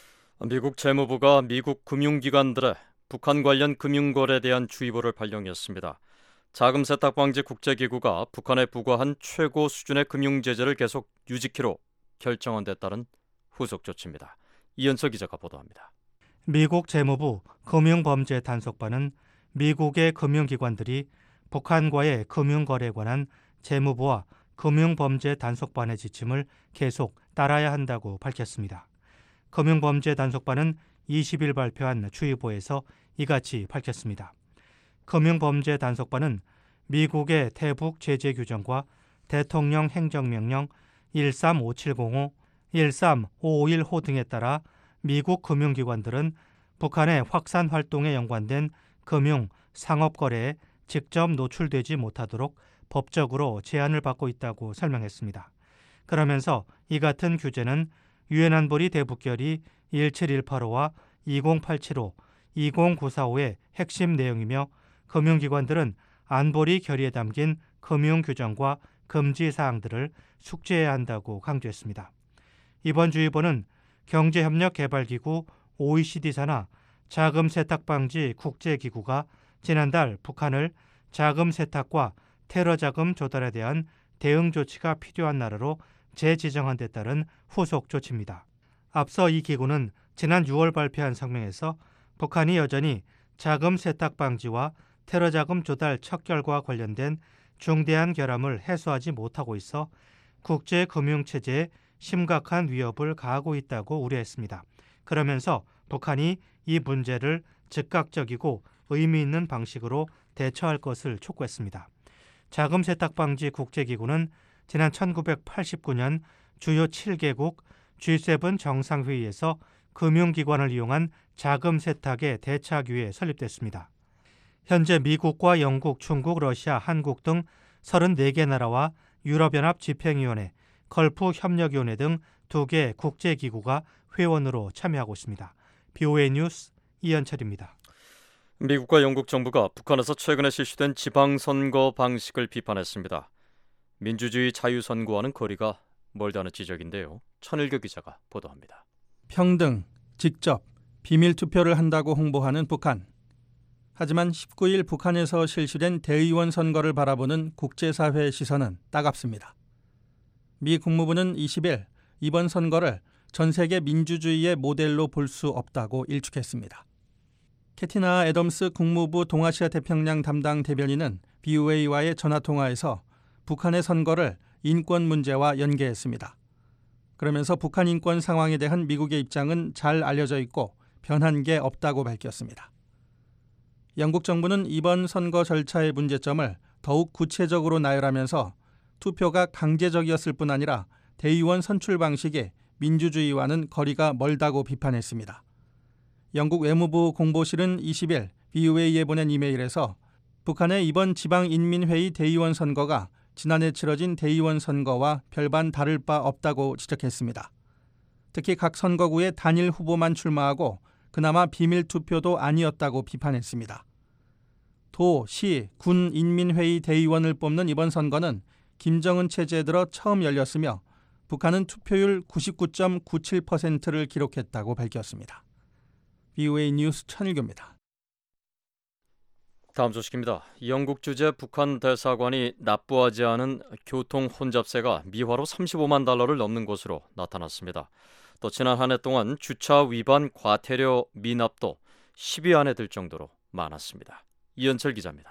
미국 재무부가 미국 금융기관들의 북한 관련 금융거래에 대한 주의보를 발령했습니다. 자금 세탁 방지 국제기구가 북한에 부과한 최고 수준의 금융 제재를 계속 유지키로 결정한 데 따른 후속 조치입니다. 이현철 기자가 보도합니다. 미국 재무부 금융범죄단속반은 미국의 금융기관들이 북한과의 금융거래에 관한 재무부와 금융범죄단속반의 지침을 계속 따라야 한다고 밝혔습니다. 금융범죄단속반은 이십 일 발표한 주의보에서 이같이 밝혔습니다. 금융범죄단속반은 미국의 대북 제재 규정과 대통령 행정명령 일삼오칠공오, 일삼오오일호 등에 따라 미국 금융기관들은 북한의 확산 활동에 연관된 금융, 상업거래에 직접 노출되지 못하도록 법적으로 제한을 받고 있다고 설명했습니다. 그러면서 이 같은 규제는 유엔 안보리 대북결의 일칠일팔오와 이공팔칠오, 이공구사오의 핵심 내용이며 금융기관들은 안보리 결의에 담긴 금융규정과 금지사항들을 숙지해야 한다고 강조했습니다. 이번 주의보는 경제협력개발기구 오이시디 산하 자금세탁방지 국제기구가 지난달 북한을 자금 세탁과 테러 자금 조달에 대한 대응 조치가 필요한 나라로 재지정한 데 따른 후속 조치입니다. 앞서 이 기구는 지난 유월 발표한 성명에서 북한이 여전히 자금 세탁 방지와 테러 자금 조달 척결과 관련된 중대한 결함을 해소하지 못하고 있어 국제 금융 체제에 심각한 위협을 가하고 있다고 우려했습니다. 그러면서 북한이 이 문제를 즉각적이고 의미 있는 방식으로 대처할 것을 촉구했습니다. 자금 세탁 방지 국제기구는 지난 천구백팔십구 년 주요 칠 개국 지 세븐 정상회의에서 금융기관을 이용한 자금 세탁에 대처하기 위해 설립됐습니다. 현재 미국과 영국, 중국, 러시아, 한국 등 서른네 개 나라와 유럽연합 집행위원회, 걸프 협력위원회 등 두 개 국제기구가 회원으로 참여하고 있습니다. 비오에이 뉴스 이현철입니다. 미국과 영국 정부가 북한에서 최근에 실시된 지방선거 방식을 비판했습니다. 민주주의 자유선거와는 거리가 멀다는 지적인데요. 천일교 기자가 보도합니다. 평등, 직접, 비밀투표를 한다고 홍보하는 북한. 하지만 십구 일 북한에서 실시된 대의원 선거를 바라보는 국제사회의 시선은 따갑습니다. 미 국무부는 이십 일 이번 선거를 전 세계 민주주의의 모델로 볼 수 없다고 일축했습니다. 캐티나 애덤스 국무부 동아시아 태평양 담당 대변인은 비오에이와의 전화통화에서 북한의 선거를 인권 문제와 연계했습니다. 그러면서 북한 인권 상황에 대한 미국의 입장은 잘 알려져 있고 변한 게 없다고 밝혔습니다. 영국 정부는 이번 선거 절차의 문제점을 더욱 구체적으로 나열하면서 투표가 강제적이었을 뿐 아니라 대의원 선출 방식이 민주주의와는 거리가 멀다고 비판했습니다. 영국 외무부 공보실은 이십 일 비오에이에 보낸 이메일에서 북한의 이번 지방인민회의 대의원 선거가 지난해 치러진 대의원 선거와 별반 다를 바 없다고 지적했습니다. 특히 각 선거구에 단일 후보만 출마하고 그나마 비밀투표도 아니었다고 비판했습니다. 도, 시, 군 인민회의 대의원을 뽑는 이번 선거는 김정은 체제에 들어 처음 열렸으며 북한은 투표율 구십구 점 구칠 퍼센트를 기록했다고 밝혔습니다. 비오에이 뉴스 천일교입니다. 다음 소식입니다. 영국 주재 북한 대사관이 납부하지 않은 교통 혼잡세가 미화로 삼십오만 달러를 넘는 것으로 나타났습니다. 또 지난 한 해 동안 주차 위반 과태료 미납도 십 위 안에 들 정도로 많았습니다. 이현철 기자입니다.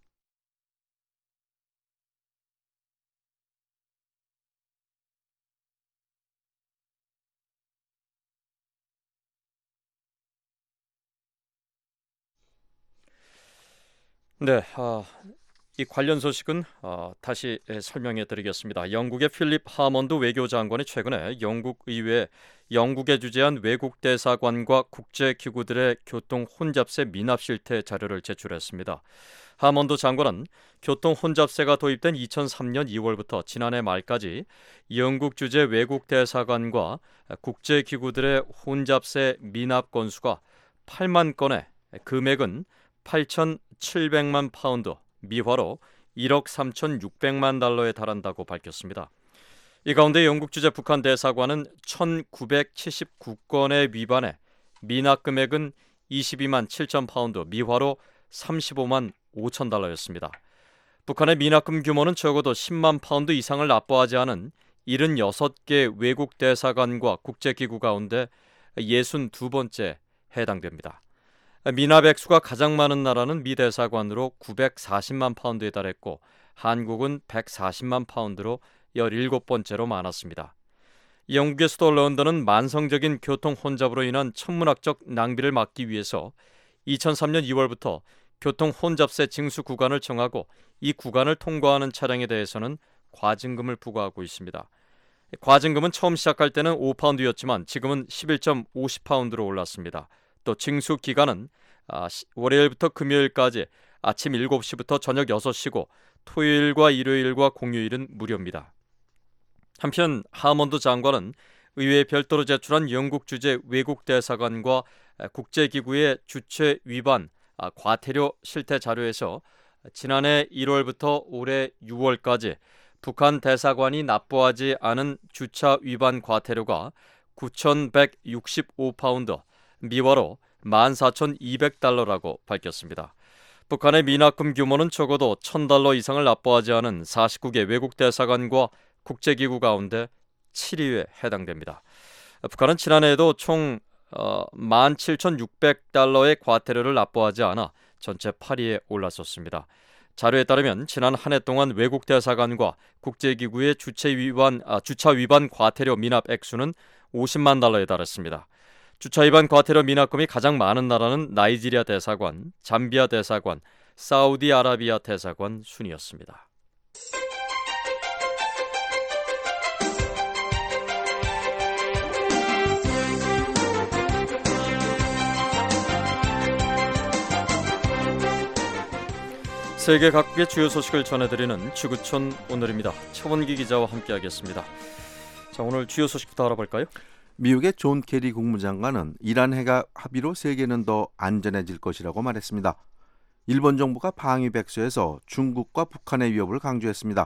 네, 아, 이 관련 소식은 아, 다시 설명해 드리겠습니다. 영국의 필립 하먼드 외교장관이 최근에 영국 의회에 영국에 주재한 외국 대사관과 국제기구들의 교통 혼잡세 미납 실태 자료를 제출했습니다. 하먼드 장관은 교통 혼잡세가 도입된 이천삼 년 이월부터 지난해 말까지 영국 주재 외국 대사관과 국제기구들의 혼잡세 미납 건수가 팔만 건에 금액은 팔천칠백만 파운드, 미화로 일억 삼천육백만 달러에 달한다고 밝혔습니다. 이 가운데 영국 주재 북한 대사관은 천구백칠십구 건의 위반에 미납 금액은 이십이만 칠천 파운드, 미화로 삼십오만 오천 달러였습니다. 북한의 미납금 규모는 적어도 십만 파운드 이상을 납부하지 않은 칠십육 개 외국 대사관과 국제기구 가운데 육십이 번째 해당됩니다. 미납 액수가 가장 많은 나라는 미 대사관으로 구백사십만 파운드에 달했고 한국은 백사십만 파운드로 십칠 번째로 많았습니다. 영국의 수도 런던은 만성적인 교통 혼잡으로 인한 천문학적 낭비를 막기 위해서 이천삼 년 이월부터 교통 혼잡세 징수 구간을 정하고 이 구간을 통과하는 차량에 대해서는 과징금을 부과하고 있습니다. 과징금은 처음 시작할 때는 오 파운드였지만 지금은 십일 점 오십 파운드로 올랐습니다. 또 징수 기간은 월요일부터 금요일까지 아침 일곱 시부터 저녁 여섯 시고 토요일과 일요일과 공휴일은 무료입니다. 한편 하먼드 장관은 의회에 별도로 제출한 영국 주재 외국 대사관과 국제기구의 주최 위반 과태료 실태 자료에서 지난해 일월부터 올해 유월까지 북한 대사관이 납부하지 않은 주차 위반 과태료가 구천백육십오 파운드, 미화로 만 사천이백 달러라고 밝혔습니다. 북한의 미납금 규모는 적어도 천 달러 이상을 납부하지 않은 사십구 개 외국 대사관과 국제기구 가운데 칠 위에 해당됩니다. 북한은 지난해에도 총 어, 만 칠천육백 달러의 과태료를 납부하지 않아 전체 팔 위에 올랐었습니다. 자료에 따르면 지난 한 해 동안 외국 대사관과 국제기구의 주체 위반, 아, 주차 위반 과태료 미납 액수는 오십만 달러에 달했습니다. 주차 위반 과태료 미납금이 가장 많은 나라는 나이지리아 대사관, 잠비아 대사관, 사우디아라비아 대사관 순이었습니다. 세계 각국의 주요 소식을 전해드리는 지구촌 오늘입니다. 최원기 기자와 함께하겠습니다. 자, 오늘 주요 소식부터 알아볼까요? 미국의 존 케리 국무장관은 이란 핵 합의로 세계는 더 안전해질 것이라고 말했습니다. 일본 정부가 방위 백서에서 중국과 북한의 위협을 강조했습니다.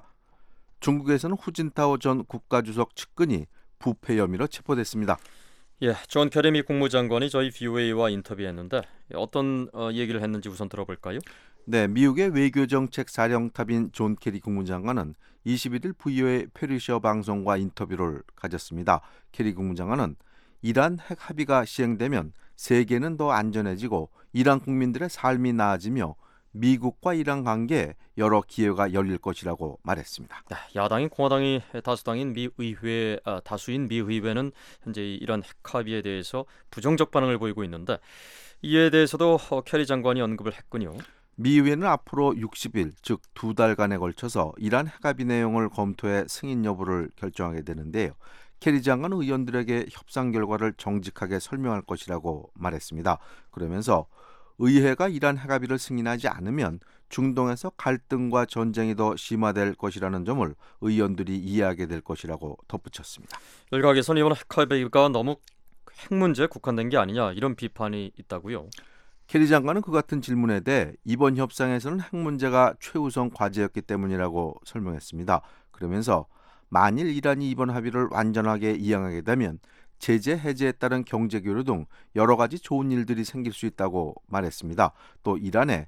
중국에서는 후진타오 전 국가주석 측근이 부패 혐의로 체포됐습니다. 예, 존 케리 미 국무장관이 저희 브이오에이와 인터뷰했는데 어떤 어, 얘기를 했는지 우선 들어볼까요? 네, 미국의 외교정책 사령탑인 존 케리 국무장관은 이십일 일 브이오에이 페르시아 방송과 인터뷰를 가졌습니다. 케리 국무장관은 이란 핵 합의가 시행되면 세계는 더 안전해지고 이란 국민들의 삶이 나아지며 미국과 이란 관계에 여러 기회가 열릴 것이라고 말했습니다. 네, 야당인 공화당이 다수당인 미 의회 아, 다수인 미 의회는 현재 이란 핵 합의에 대해서 부정적 반응을 보이고 있는데 이에 대해서도 케리 장관이 언급을 했군요. 미 의회는 앞으로 육십 일, 즉 두 달간에 걸쳐서 이란 핵 합의 내용을 검토해 승인 여부를 결정하게 되는데요. 케리 장관은 의원들에게 협상 결과를 정직하게 설명할 것이라고 말했습니다. 그러면서 의회가 이란 핵 합의를 승인하지 않으면 중동에서 갈등과 전쟁이 더 심화될 것이라는 점을 의원들이 이해하게 될 것이라고 덧붙였습니다. 일각에서는 이번 핵 합의가 너무 핵 문제에 국한된 게 아니냐 이런 비판이 있다고요. 케리 장관은 그 같은 질문에 대해 이번 협상에서는 핵 문제가 최우선 과제였기 때문이라고 설명했습니다. 그러면서 만일 이란이 이번 합의를 완전하게 이행하게 되면 제재 해제에 따른 경제 교류 등 여러 가지 좋은 일들이 생길 수 있다고 말했습니다. 또 이란의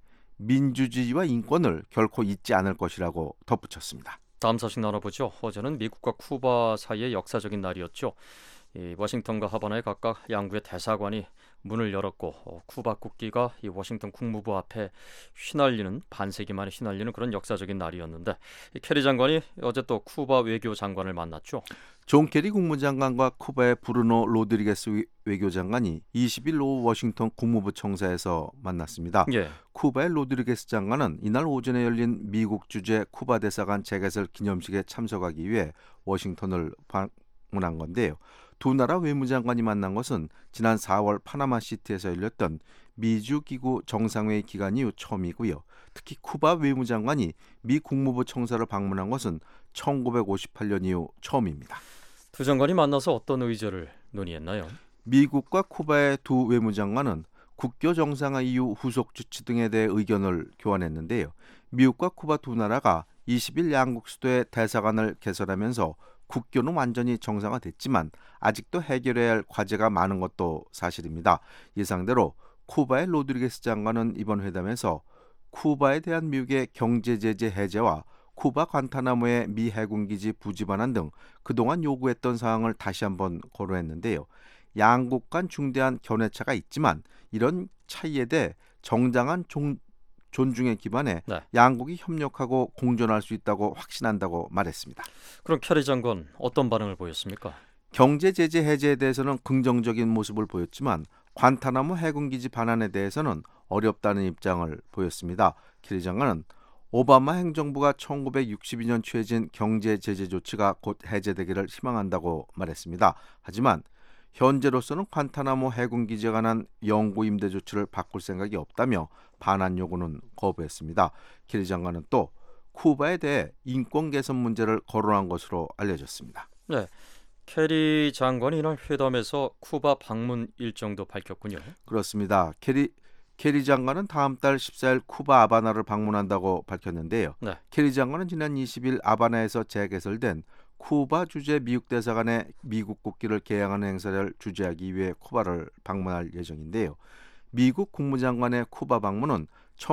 민주주의와 인권을 결코 잊지 않을 것이라고 덧붙였습니다. 다음 소식 나눠보죠. 어제는 미국과 쿠바 사이의 역사적인 날이었죠. 이 워싱턴과 하바나의 각각 양국의 대사관이 문을 열었고 어, 쿠바 국기가 이 워싱턴 국무부 앞에 휘날리는 반세기 만에 휘날리는 그런 역사적인 날이었는데 이 케리 장관이 어제 또 쿠바 외교 장관을 만났죠. 존 케리 국무장관과 쿠바의 브루노 로드리게스 외교장관이 이십 일 오후 워싱턴 국무부 청사에서 만났습니다. 예. 쿠바의 로드리게스 장관은 이날 오전에 열린 미국 주재 쿠바 대사관 재개설 기념식에 참석하기 위해 워싱턴을 방문한 건데요. 두 나라 외무장관이 만난 것은 지난 사월 파나마시티에서 열렸던 미주기구 정상회의 기간 이후 처음이고요. 특히 쿠바 외무장관이 미 국무부 청사를 방문한 것은 천구백오십팔 년 이후 처음입니다. 두 장관이 만나서 어떤 의제를 논의했나요? 미국과 쿠바의 두 외무장관은 국교 정상화 이후 후속 조치 등에 대해 의견을 교환했는데요. 미국과 쿠바 두 나라가 이십 일 양국 수도에 대사관을 개설하면서 국교는 완전히 정상화됐지만 아직도 해결해야 할 과제가 많은 것도 사실입니다. 예상대로 쿠바의 로드리게스 장관은 이번 회담에서 쿠바에 대한 미국의 경제 제재 해제와 쿠바 관타나모의 미 해군기지 부지 반환 등 그동안 요구했던 사항을 다시 한번 거론했는데요. 양국 간 중대한 견해차가 있지만 이런 차이에 대해 정당한 종, 존중에 기반해 네. 양국이 협력하고 공존할 수 있다고 확신한다고 말했습니다. 그럼 캐리 장관 어떤 반응을 보였습니까? 경제 제재 해제에 대해서는 긍정적인 모습을 보였지만 관타나모 해군기지 반환에 대해서는 어렵다는 입장을 보였습니다. 캐리 장관은 오바마 행정부가 천구백육십이 년 취해진 경제 제재 조치가 곧 해제되기를 희망한다고 말했습니다. 하지만 현재로서는 관타나모 해군기지에 관한 영구 임대 조치를 바꿀 생각이 없다며 반환 요구는 거부했습니다. 캐리 장관은 또 쿠바에 대해 인권 개선 문제를 거론한 것으로 알려졌습니다. 네, 캐리 장관이 이날 회담에서 쿠바 방문 일정도 밝혔군요. 그렇습니다. 캐리 캐리 장관은 다음 달 십사 일 쿠바 아바나를 방문한다고 밝혔는데요. 네. 캐리 장관은 지난 이십 일 아바나에서 재개설된 쿠바 주재 미국 대사관의 미국 국기를 개양하는 행사를 주재하기 위해 쿠바를 방문할 예정인데요. 미국 국무장관의 쿠바 방문은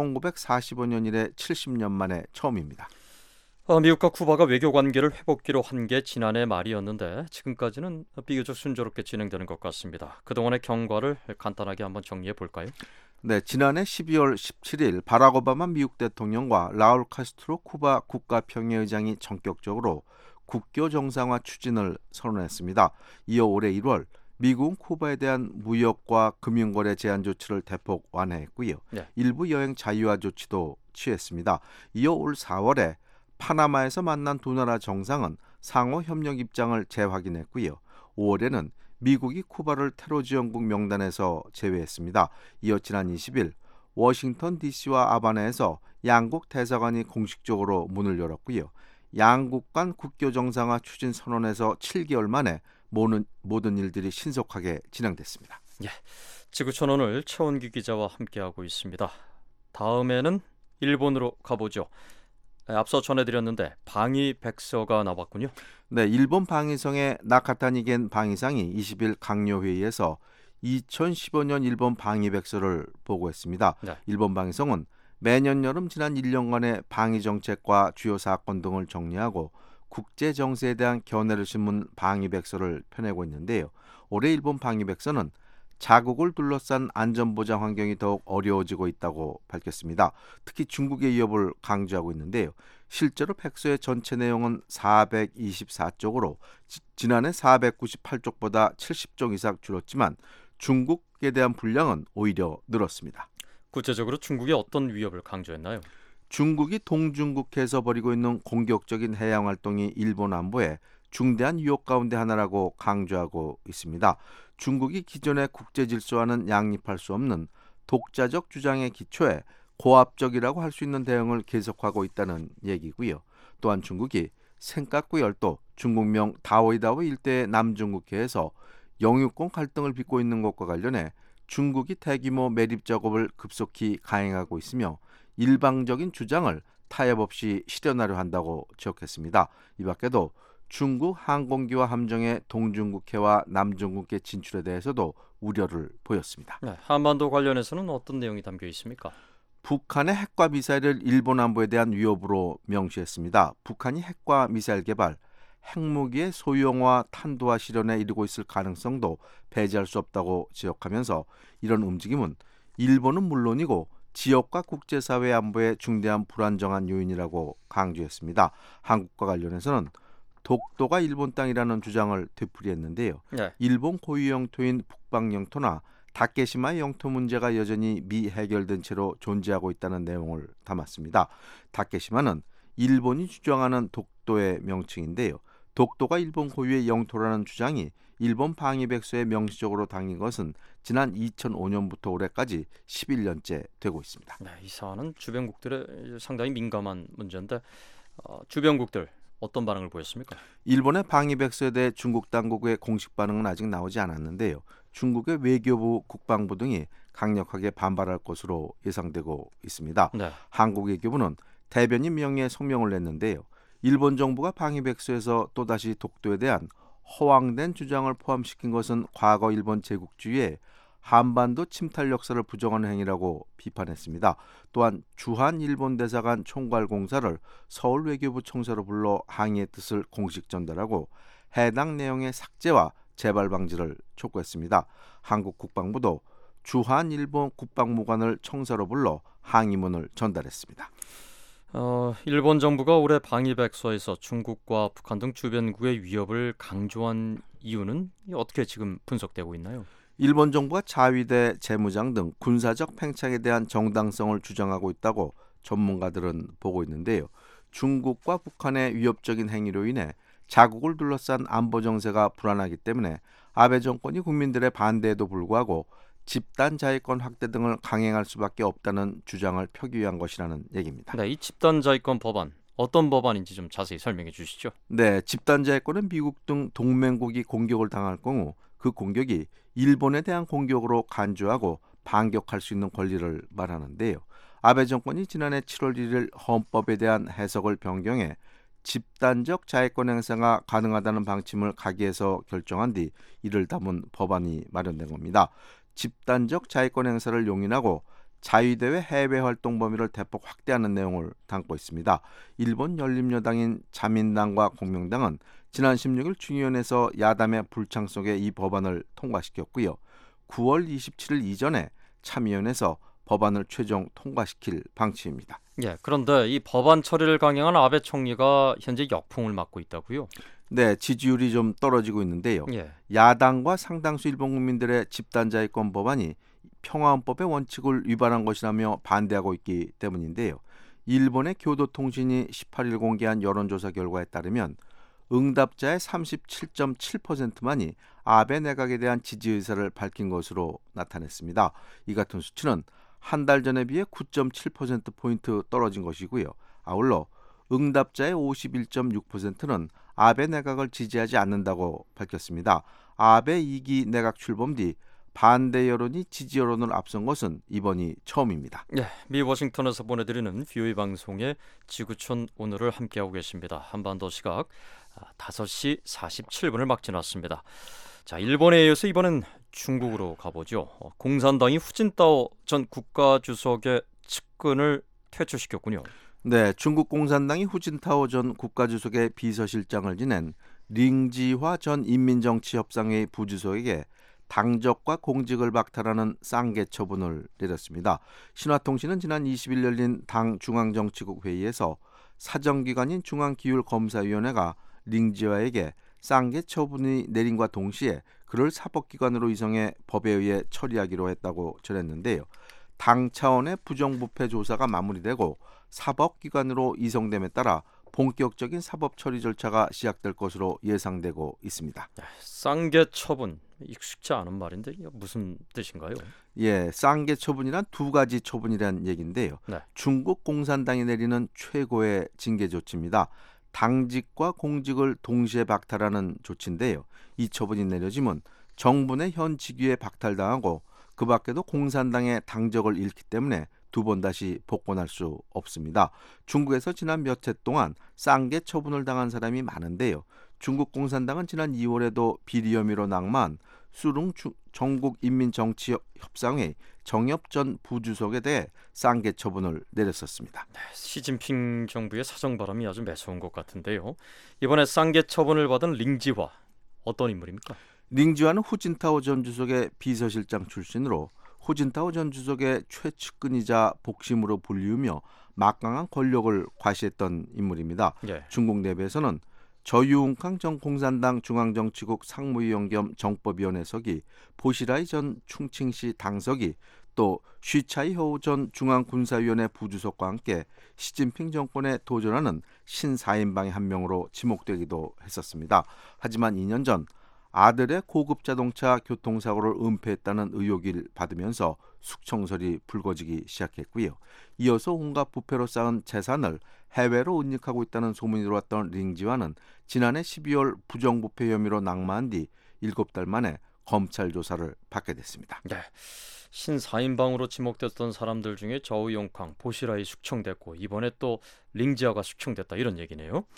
천구백사십오 년 이래 칠십 년 만에 처음입니다. 어, 미국과 쿠바가 외교 관계를 회복기로 한 게 지난해 말이었는데 지금까지는 비교적 순조롭게 진행되는 것 같습니다. 그동안의 경과를 간단하게 한번 정리해 볼까요? 네, 지난해 십이월 십칠일 바락 오바마 미국 대통령과 라울 카스트로 쿠바 국가평의회장이 전격적으로 국교 정상화 추진을 선언했습니다. 이어 올해 일월 미국은 쿠바에 대한 무역과 금융거래 제한 조치를 대폭 완화했고요. 네. 일부 여행 자유화 조치도 취했습니다. 이어 올 사월에 파나마에서 만난 두 나라 정상은 상호 협력 입장을 재확인했고요. 오월에는 미국이 쿠바를 테러 지원국 명단에서 제외했습니다. 이어 지난 이십 일 워싱턴 디씨와 아바나에서 양국 대사관이 공식적으로 문을 열었고요. 양국 간 국교 정상화 추진 선언에서 칠 개월 만에 모든, 모든 일들이 신속하게 진행됐습니다. 예, 지구촌 오늘 최원규 기자와 함께하고 있습니다. 다음에는 일본으로 가보죠. 앞서 전해드렸는데 방위 백서가 나왔군요. 네, 일본 방위성의 나카타니겐 방위상이 이십 일 강요회의에서 이천십오 년 일본 방위 백서를 보고했습니다. 네. 일본 방위성은 매년 여름 지난 일 년간의 방위 정책과 주요 사건 등을 정리하고 국제 정세에 대한 견해를 심은 방위 백서를 펴내고 있는데요. 올해 일본 방위 백서는 자국을 둘러싼 안전보장 환경이 더욱 어려워지고 있다고 밝혔습니다. 특히 중국의 위협을 강조하고 있는데요. 실제로 백서의 전체 내용은 사백이십사 쪽으로 지, 지난해 사백구십팔 쪽보다 칠십 쪽 이상 줄었지만 중국에 대한 분량은 오히려 늘었습니다. 구체적으로 중국이 어떤 위협을 강조했나요? 중국이 동중국해에서 벌이고 있는 공격적인 해양 활동이 일본 안보에 중대한 위협 가운데 하나라고 강조하고 있습니다. 중국이 기존의 국제 질서와는 양립할 수 없는 독자적 주장의 기초에 고압적이라고 할 수 있는 대응을 계속하고 있다는 얘기고요. 또한 중국이 센카쿠 열도 중국명 다오이다오 일대의 남중국해에서 영유권 갈등을 빚고 있는 것과 관련해 중국이 대규모 매립 작업을 급속히 가행하고 있으며 일방적인 주장을 타협 없이 실현하려 한다고 지적했습니다. 이 밖에도 중국 항공기와 함정의 동중국해와 남중국해 진출에 대해서도 우려를 보였습니다. 네, 한반도 관련해서는 어떤 내용이 담겨 있습니까? 북한의 핵과 미사일을 일본 안보에 대한 위협으로 명시했습니다. 북한이 핵과 미사일 개발, 핵무기의 소형화, 탄도화 실현에 이르고 있을 가능성도 배제할 수 없다고 지적하면서 이런 움직임은 일본은 물론이고 지역과 국제사회 안보에 중대한 불안정한 요인이라고 강조했습니다. 한국과 관련해서는 독도가 일본 땅이라는 주장을 되풀이했는데요. 네. 일본 고유 영토인 북방 영토나 다케시마의 영토 문제가 여전히 미해결된 채로 존재하고 있다는 내용을 담았습니다. 다케시마는 일본이 주장하는 독도의 명칭인데요. 독도가 일본 고유의 영토라는 주장이 일본 방위 백서에 명시적으로 담긴 것은 지난 이천오 년부터 올해까지 십일 년째 되고 있습니다. 네, 이 사안은 주변국들의 상당히 민감한 문제인데 어, 주변국들 어떤 반응을 보였습니까? 일본의 방위 백서에 대해 중국 당국의 공식 반응은 아직 나오지 않았는데요. 중국의 외교부, 국방부 등이 강력하게 반발할 것으로 예상되고 있습니다. 네. 한국 외교부는 대변인 명의의 성명을 냈는데요. 일본 정부가 방위 백서에서 또다시 독도에 대한 허황된 주장을 포함시킨 것은 과거 일본 제국주의의 한반도 침탈 역사를 부정하는 행위라고 비판했습니다. 또한 주한 일본 대사관 총괄 공사를 서울 외교부 청사로 불러 항의의 뜻을 공식 전달하고 해당 내용의 삭제와 재발 방지를 촉구했습니다. 한국 국방부도 주한 일본 국방무관을 청사로 불러 항의문을 전달했습니다. 어, 일본 정부가 올해 방위백서에서 중국과 북한 등 주변국의 위협을 강조한 이유는 어떻게 지금 분석되고 있나요? 일본 정부가 자위대, 재무장 등 군사적 팽창에 대한 정당성을 주장하고 있다고 전문가들은 보고 있는데요. 중국과 북한의 위협적인 행위로 인해 자국을 둘러싼 안보 정세가 불안하기 때문에 아베 정권이 국민들의 반대에도 불구하고 집단 자위권 확대 등을 강행할 수밖에 없다는 주장을 펴기 위한 것이라는 얘기입니다. 네, 이 집단 자위권 법안 어떤 법안인지 좀 자세히 설명해 주시죠. 네, 집단 자위권은 미국 등 동맹국이 공격을 당할 경우 그 공격이 일본에 대한 공격으로 간주하고 반격할 수 있는 권리를 말하는데요. 아베 정권이 지난해 칠월 일일 헌법에 대한 해석을 변경해 집단적 자위권 행사가 가능하다는 방침을 가기해서 결정한 뒤 이를 담은 법안이 마련된 겁니다. 집단적 자위권 행사를 용인하고 자위대회 해외 활동 범위를 대폭 확대하는 내용을 담고 있습니다. 일본 열린여당인 자민당과 공명당은 지난 십육일 중의원에서 야담의 불창 속에 이 법안을 통과시켰고요. 구월 이십칠일 이전에 참의원에서 법안을 최종 통과시킬 방침입니다. 예, 그런데 이 법안 처리를 강행한 아베 총리가 현재 역풍을 맞고 있다고요? 네, 지지율이 좀 떨어지고 있는데요. 예. 야당과 상당수 일본 국민들의 집단 자위권 법안이 평화헌법의 원칙을 위반한 것이라며 반대하고 있기 때문인데요. 일본의 교도통신이 십팔일 공개한 여론조사 결과에 따르면 응답자의 삼십칠 점 칠 퍼센트만이 아베 내각에 대한 지지 의사를 밝힌 것으로 나타냈습니다. 이 같은 수치는 한 달 전에 비해 구 점 칠 퍼센트포인트 떨어진 것이고요. 아울러 응답자의 오십일 점 육 퍼센트는 아베 내각을 지지하지 않는다고 밝혔습니다. 아베 이 기 내각 출범 뒤 반대 여론이 지지 여론을 앞선 것은 이번이 처음입니다. 예, 미 워싱턴에서 보내드리는 비오이 방송의 지구촌 오늘을 함께하고 계십니다. 한반도 시각 다섯 시 사십칠 분을 막 지났습니다. 자, 일본에 이어서 이번엔 중국으로 가보죠. 공산당이 후진타오 전 국가주석의 측근을 퇴출시켰군요. 네, 중국 공산당이 후진타오 전 국가주석의 비서실장을 지낸 링지화 전 인민정치협상회의 부주석에게 당적과 공직을 박탈하는 쌍계 처분을 내렸습니다. 신화통신은 지난 이십일 열린 당 중앙정치국 회의에서 사정기관인 중앙기율검사위원회가 링지화에게 쌍계 처분이 내린과 동시에 그를 사법기관으로 이송해 법에 의해 처리하기로 했다고 전했는데요. 당 차원의 부정부패 조사가 마무리되고 사법기관으로 이송됨에 따라 본격적인 사법 처리 절차가 시작될 것으로 예상되고 있습니다. 쌍계 처분, 익숙치 않은 말인데 무슨 뜻인가요? 예, 쌍계 처분이란 두 가지 처분이란 얘기인데요. 네. 중국 공산당이 내리는 최고의 징계 조치입니다. 당직과 공직을 동시에 박탈하는 조치인데요. 이 처분이 내려지면 정부 내 현 직위에 박탈당하고 그 밖에도 공산당의 당적을 잃기 때문에 두 번 다시 복권할 수 없습니다. 중국에서 지난 몇 해 동안 쌍계 처분을 당한 사람이 많은데요. 중국 공산당은 지난 이월에도 비리 혐의로 낙마한 수룽 전국인민정치협상회 정엽 전 부주석에 대해 쌍계 처분을 내렸었습니다. 네, 시진핑 정부의 사정바람이 아주 매서운 것 같은데요. 이번에 쌍계 처분을 받은 링지화, 어떤 인물입니까? 링지화는 후진타오 전 주석의 비서실장 출신으로 후진타오 전 주석의 최측근이자 복심으로 불리우며 막강한 권력을 과시했던 인물입니다. 예. 중국 내부에서는 저유웅캉 전 공산당 중앙정치국 상무위원 겸 정법위원회 석이, 보시라이 전 충칭시 당석이, 또 쉬차이허우 전 중앙군사위원회 부주석과 함께 시진핑 정권에 도전하는 신사인방의 한 명으로 지목되기도 했었습니다. 하지만 이 년 전 아들의 고급 자동차 교통사고를 은폐했다는 의혹을 받으면서 숙청설이 불거지기 시작했고요. 이어서 온갖 부패로 쌓은 재산을 해외로 은닉하고 있다는 소문이 들어왔던 링지화는 지난해 십이월 부정부패 혐의로 낙마한 뒤 일곱 달 만에 검찰 조사를 받게 됐습니다. 네, 신사인방으로 지목됐던 사람들 중에 저우용캉, 보시라이 숙청됐고 이번에 또 링지화가 숙청됐다, 이런 얘기네요.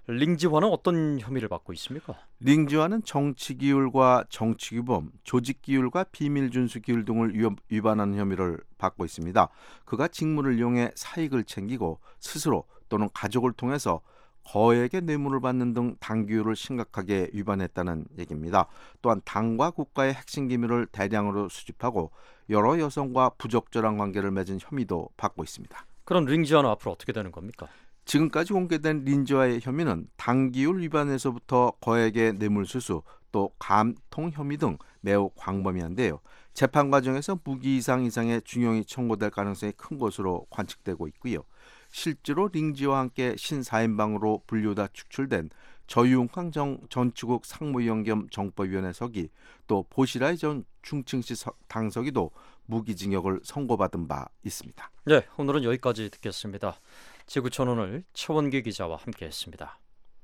링지와는 어떤 혐의를 받고 있습니까? 링지와는 정치기율과 정치규범, 조직기율과 비밀준수기율 등을 위반하는 혐의를 받고 있습니다. 그가 직무를 이용해 사익을 챙기고 스스로 또는 가족을 통해서 거액의 뇌물을 받는 등 당규율을 심각하게 위반했다는 얘기입니다. 또한 당과 국가의 핵심 기밀을 대량으로 수집하고 여러 여성과 부적절한 관계를 맺은 혐의도 받고 있습니다. 그럼 링지와는 앞으로 어떻게 되는 겁니까? 지금까지 공개된 린지와의 혐의는 당기율 위반에서부터 거액의 뇌물수수 또 감통 혐의 등 매우 광범위한데요. 재판 과정에서 무기이상 이상의 중형이 청구될 가능성이 큰 것으로 관측되고 있고요. 실제로 링지와 함께 신사인방으로 분류다 축출된 저유흥황 전 전치국 상무위원 겸 정법위원회 서기 또 보시라이 전 충칭시 당서기도 무기징역을 선고받은 바 있습니다. 네, 오늘은 여기까지 듣겠습니다. 지구촌 오늘 최원기 기자와 함께했습니다.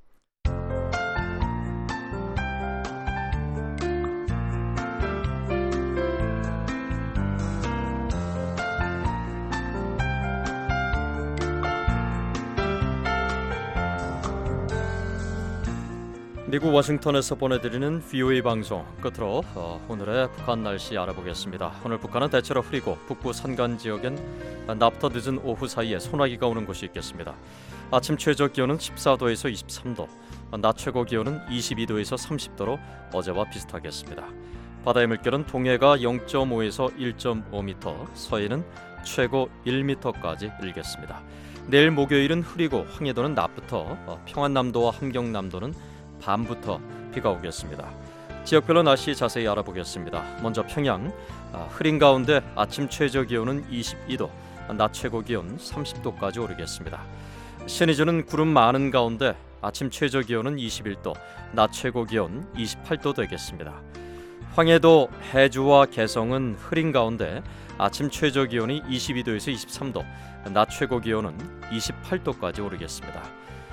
미국 워싱턴에서 보내드리는 브이오에이 방송 끝으로 어, 오늘의 북한 날씨 알아보겠습니다. 오늘 북한은 대체로 흐리고 북부 산간 지역엔 낮부터 늦은 오후 사이에 소나기가 오는 곳이 있겠습니다. 아침 최저 기온은 십사 도에서 이십삼 도, 낮 최고 기온은 이십이 도에서 삼십 도로 어제와 비슷하겠습니다. 바다의 물결은 동해가 영 점 오에서 일 점 오 미터, 서해는 최고 일 미터까지 일겠습니다. 내일 목요일은 흐리고 황해도는 낮부터, 어, 평안남도와 함경남도는 밤부터 비가 오겠습니다. 지역별로 날씨 자세히 알아보겠습니다. 먼저 평양, 아, 흐린 가운데 아침 최저 기온은 이십이 도, 낮 최고 기온 삼십 도까지 오르겠습니다. 신의주는 구름 많은 가운데 아침 최저 기온은 이십일 도, 낮 최고 기온 이십팔 도 되겠습니다. 황해도, 해주와 개성은 흐린 가운데 아침 최저 기온이 이십이 도에서 이십삼 도, 낮 최고 기온은 이십팔 도까지 오르겠습니다.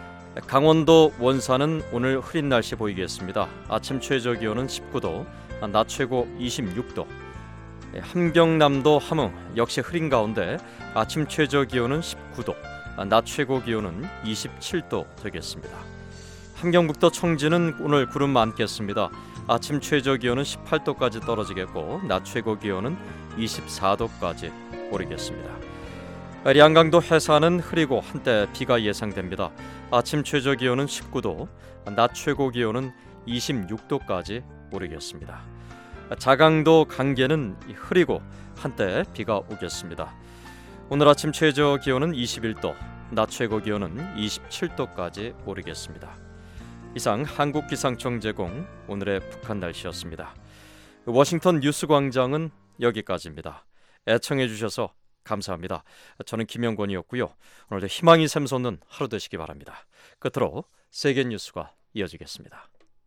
강원도 원산은 오늘 흐린 날씨 보이겠습니다. 아침 최저 기온은 십구 도, 낮 최고 이십육 도. 함경남도 함흥 역시 흐린 가운데 아침 최저 기온은 십구 도, 낮 최고 기온은 이십칠 도 되겠습니다. 함경북도 청진은 오늘 구름 많겠습니다. 아침 최저 기온은 십팔 도까지 떨어지겠고 낮 최고 기온은 이십사 도까지 오르겠습니다. 량강도 해산은 흐리고 한때 비가 예상됩니다. 아침 최저 기온은 십구 도, 낮 최고 기온은 이십육 도까지 오르겠습니다. 자강도 강계는 흐리고 한때 비가 오겠습니다. 오늘 아침 최저 기온은 이십일 도, 낮 최고 기온은 이십칠 도까지 오르겠습니다. 이상 한국기상청 제공 오늘의 북한 날씨였습니다. 워싱턴 뉴스광장은 여기까지입니다. 애청해 주셔서 감사합니다. 저는 김영권이었고요. 오늘도 희망이 샘솟는 하루 되시기 바랍니다. 끝으로 세계 뉴스가 이어지겠습니다.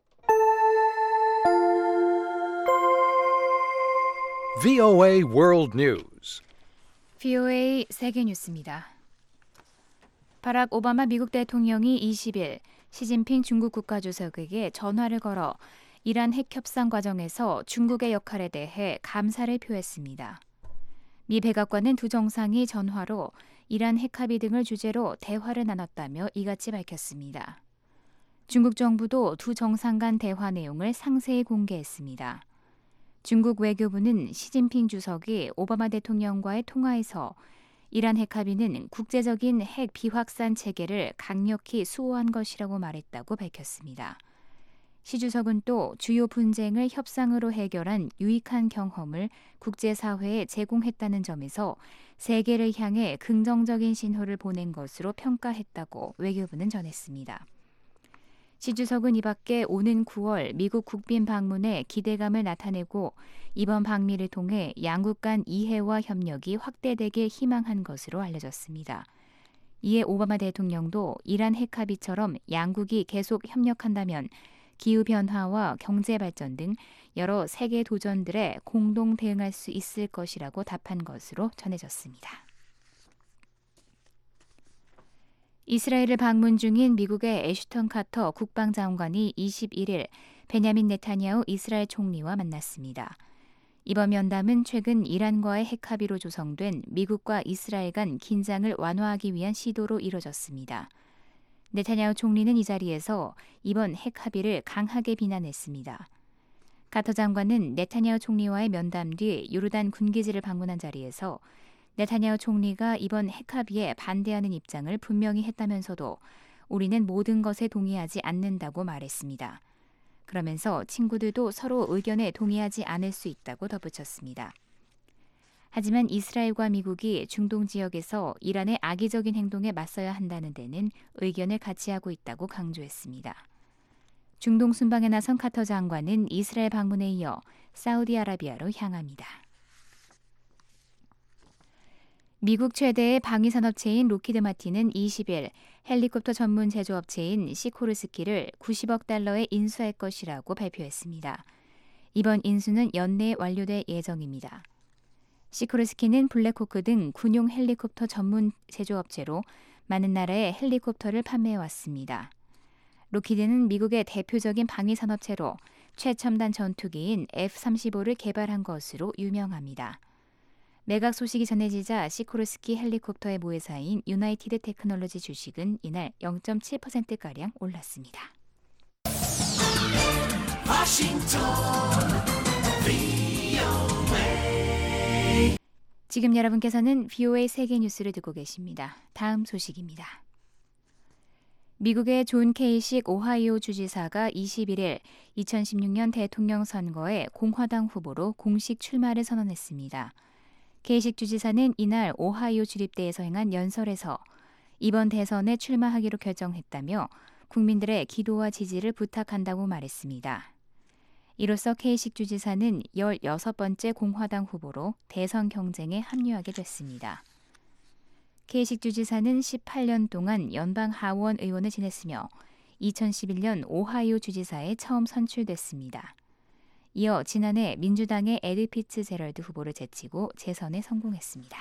브이오에이 World News. 브이오에이 세계 뉴스입니다. 바락 오바마 미국 대통령이 이십 일 시진핑 중국 국가주석에게 전화를 걸어 이란 핵 협상 과정에서 중국의 역할에 대해 감사를 표했습니다. 미 백악관은 두 정상이 전화로 이란 핵 합의 등을 주제로 대화를 나눴다며 이같이 밝혔습니다. 중국 정부도 두 정상 간 대화 내용을 상세히 공개했습니다. 중국 외교부는 시진핑 주석이 오바마 대통령과의 통화에서 이란 핵 합의는 국제적인 핵 비확산 체계를 강력히 수호한 것이라고 말했다고 밝혔습니다. 시 주석은 또 주요 분쟁을 협상으로 해결한 유익한 경험을 국제사회에 제공했다는 점에서 세계를 향해 긍정적인 신호를 보낸 것으로 평가했다고 외교부는 전했습니다. 시 주석은 이 밖에 오는 구월 미국 국빈 방문에 기대감을 나타내고 이번 방미를 통해 양국 간 이해와 협력이 확대되길 희망한 것으로 알려졌습니다. 이에 오바마 대통령도 이란 핵 합의처럼 양국이 계속 협력한다면 기후변화와 경제발전 등 여러 세계 도전들에 공동 대응할 수 있을 것이라고 답한 것으로 전해졌습니다. 이스라엘을 방문 중인 미국의 애슈턴 카터 국방장관이 이십일 일 베냐민 네타냐후 이스라엘 총리와 만났습니다. 이번 면담은 최근 이란과의 핵 합의로 조성된 미국과 이스라엘 간 긴장을 완화하기 위한 시도로 이뤄졌습니다. 네타냐후 총리는 이 자리에서 이번 핵 합의를 강하게 비난했습니다. 카터 장관은 네타냐후 총리와의 면담 뒤 요르단 군기지를 방문한 자리에서 네타냐후 총리가 이번 핵 합의에 반대하는 입장을 분명히 했다면서도 우리는 모든 것에 동의하지 않는다고 말했습니다. 그러면서 친구들도 서로 의견에 동의하지 않을 수 있다고 덧붙였습니다. 하지만 이스라엘과 미국이 중동 지역에서 이란의 악의적인 행동에 맞서야 한다는 데는 의견을 같이 하고 있다고 강조했습니다. 중동 순방에 나선 카터 장관은 이스라엘 방문에 이어 사우디아라비아로 향합니다. 미국 최대의 방위산업체인 로키드 마틴은 이십 일 헬리콥터 전문 제조업체인 시코르스키를 구십억 달러에 인수할 것이라고 발표했습니다. 이번 인수는 연내에 완료될 예정입니다. 시코르스키는 블랙호크 등 군용 헬리콥터 전문 제조업체로 많은 나라에 헬리콥터를 판매해왔습니다. 로키드는 미국의 대표적인 방위산업체로 최첨단 전투기인 에프 삼십오를 개발한 것으로 유명합니다. 매각 소식이 전해지자 시코르스키 헬리콥터의 모회사인 유나이티드 테크놀로지 주식은 이날 영 점 칠 퍼센트가량 올랐습니다. 지금 여러분께서는 브이오에이 세계 뉴스를 듣고 계십니다. 다음 소식입니다. 미국의 존 케이식 오하이오 주지사가 이십일 일 이천십육 년 대통령 선거에 공화당 후보로 공식 출마를 선언했습니다. 케이식 주지사는 이날 오하이오 주립대에서 행한 연설에서 이번 대선에 출마하기로 결정했다며 국민들의 기도와 지지를 부탁한다고 말했습니다. 이로써 케이식 주지사는 열여섯 번째 공화당 후보로 대선 경쟁에 합류하게 됐습니다. 케이식 주지사는 십팔 년 동안 연방 하원 의원을 지냈으며 이천십일 년 오하이오 주지사에 처음 선출됐습니다. 이어 지난해 민주당의 에드 피츠제럴드 후보를 제치고 재선에 성공했습니다.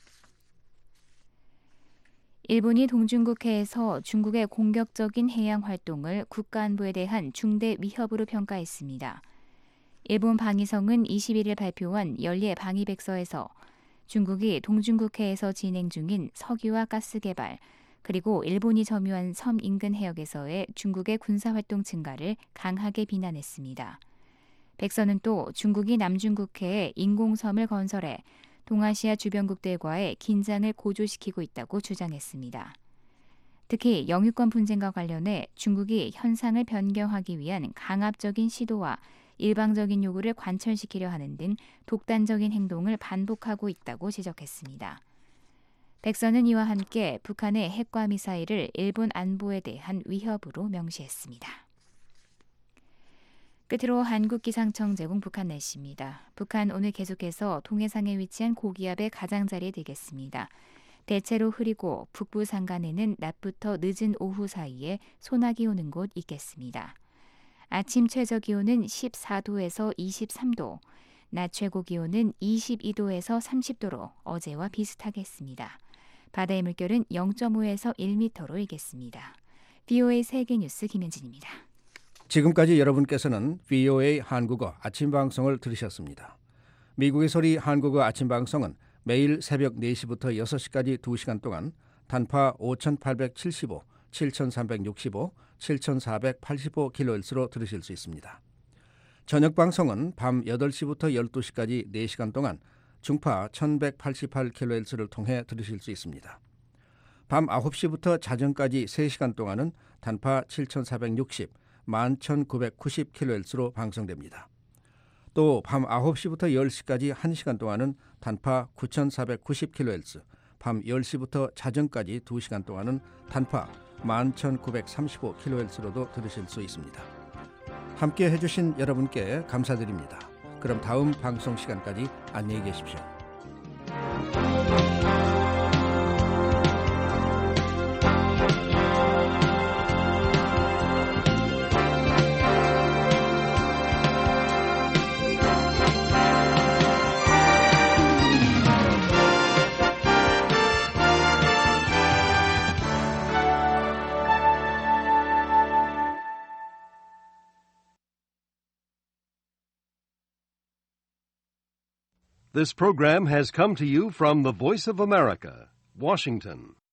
일본이 동중국해에서 중국의 공격적인 해양 활동을 국가안보에 대한 중대 위협으로 평가했습니다. 일본 방위성은 이십일 일 발표한 연례 방위백서에서 중국이 동중국해에서 진행 중인 석유와 가스 개발, 그리고 일본이 점유한 섬 인근 해역에서의 중국의 군사활동 증가를 강하게 비난했습니다. 백서는 또 중국이 남중국해에 인공섬을 건설해 동아시아 주변국들과의 긴장을 고조시키고 있다고 주장했습니다. 특히 영유권 분쟁과 관련해 중국이 현상을 변경하기 위한 강압적인 시도와 일방적인 요구를 관철시키려 하는 등 독단적인 행동을 반복하고 있다고 지적했습니다. 백서는 이와 함께 북한의 핵과 미사일을 일본 안보에 대한 위협으로 명시했습니다. 끝으로 한국기상청 제공 북한 날씨입니다. 북한 오늘 계속해서 동해상에 위치한 고기압의 가장자리에 들겠습니다. 대체로 흐리고 북부 산간에는 낮부터 늦은 오후 사이에 소나기 오는 곳 있겠습니다. 아침 최저 기온은 십사 도에서 이십삼 도, 낮 최고 기온은 이십이 도에서 삼십 도로 어제와 비슷하겠습니다. 바다의 물결은 영 점 오에서 일 미터로 일겠습니다. 브이오에이 세계뉴스 김현진입니다. 지금까지 여러분께서는 브이오에이 한국어 아침 방송을 들으셨습니다. 미국의 소리 한국어 아침 방송은 매일 새벽 네 시부터 여섯 시까지 두 시간 동안 단파 오천팔백칠십오, 칠천삼백육십오, 칠천사백팔십오 킬로헤르츠로 들으실 수 있습니다. 저녁 방송은 밤 여덟 시부터 열두 시까지 네 시간 동안 중파 천백팔십팔 킬로헤르츠를 통해 들으실 수 있습니다. 밤 아홉 시부터 자정까지 세 시간 동안은 단파 칠천사백육십, 만 천구백구십 킬로헤르츠로 방송됩니다. 또 밤 아홉 시부터 열 시까지 한 시간 동안은 단파 구천사백구십 킬로헤르츠, 밤 열 시부터 자정까지 두 시간 동안은 단파 만 천구백삼십오 킬로헤르츠로도 들으실 수 있습니다. 함께 해주신 여러분께 감사드립니다. 그럼 다음 방송 시간까지 안녕히 계십시오. This program has come to you from the Voice of America, Washington.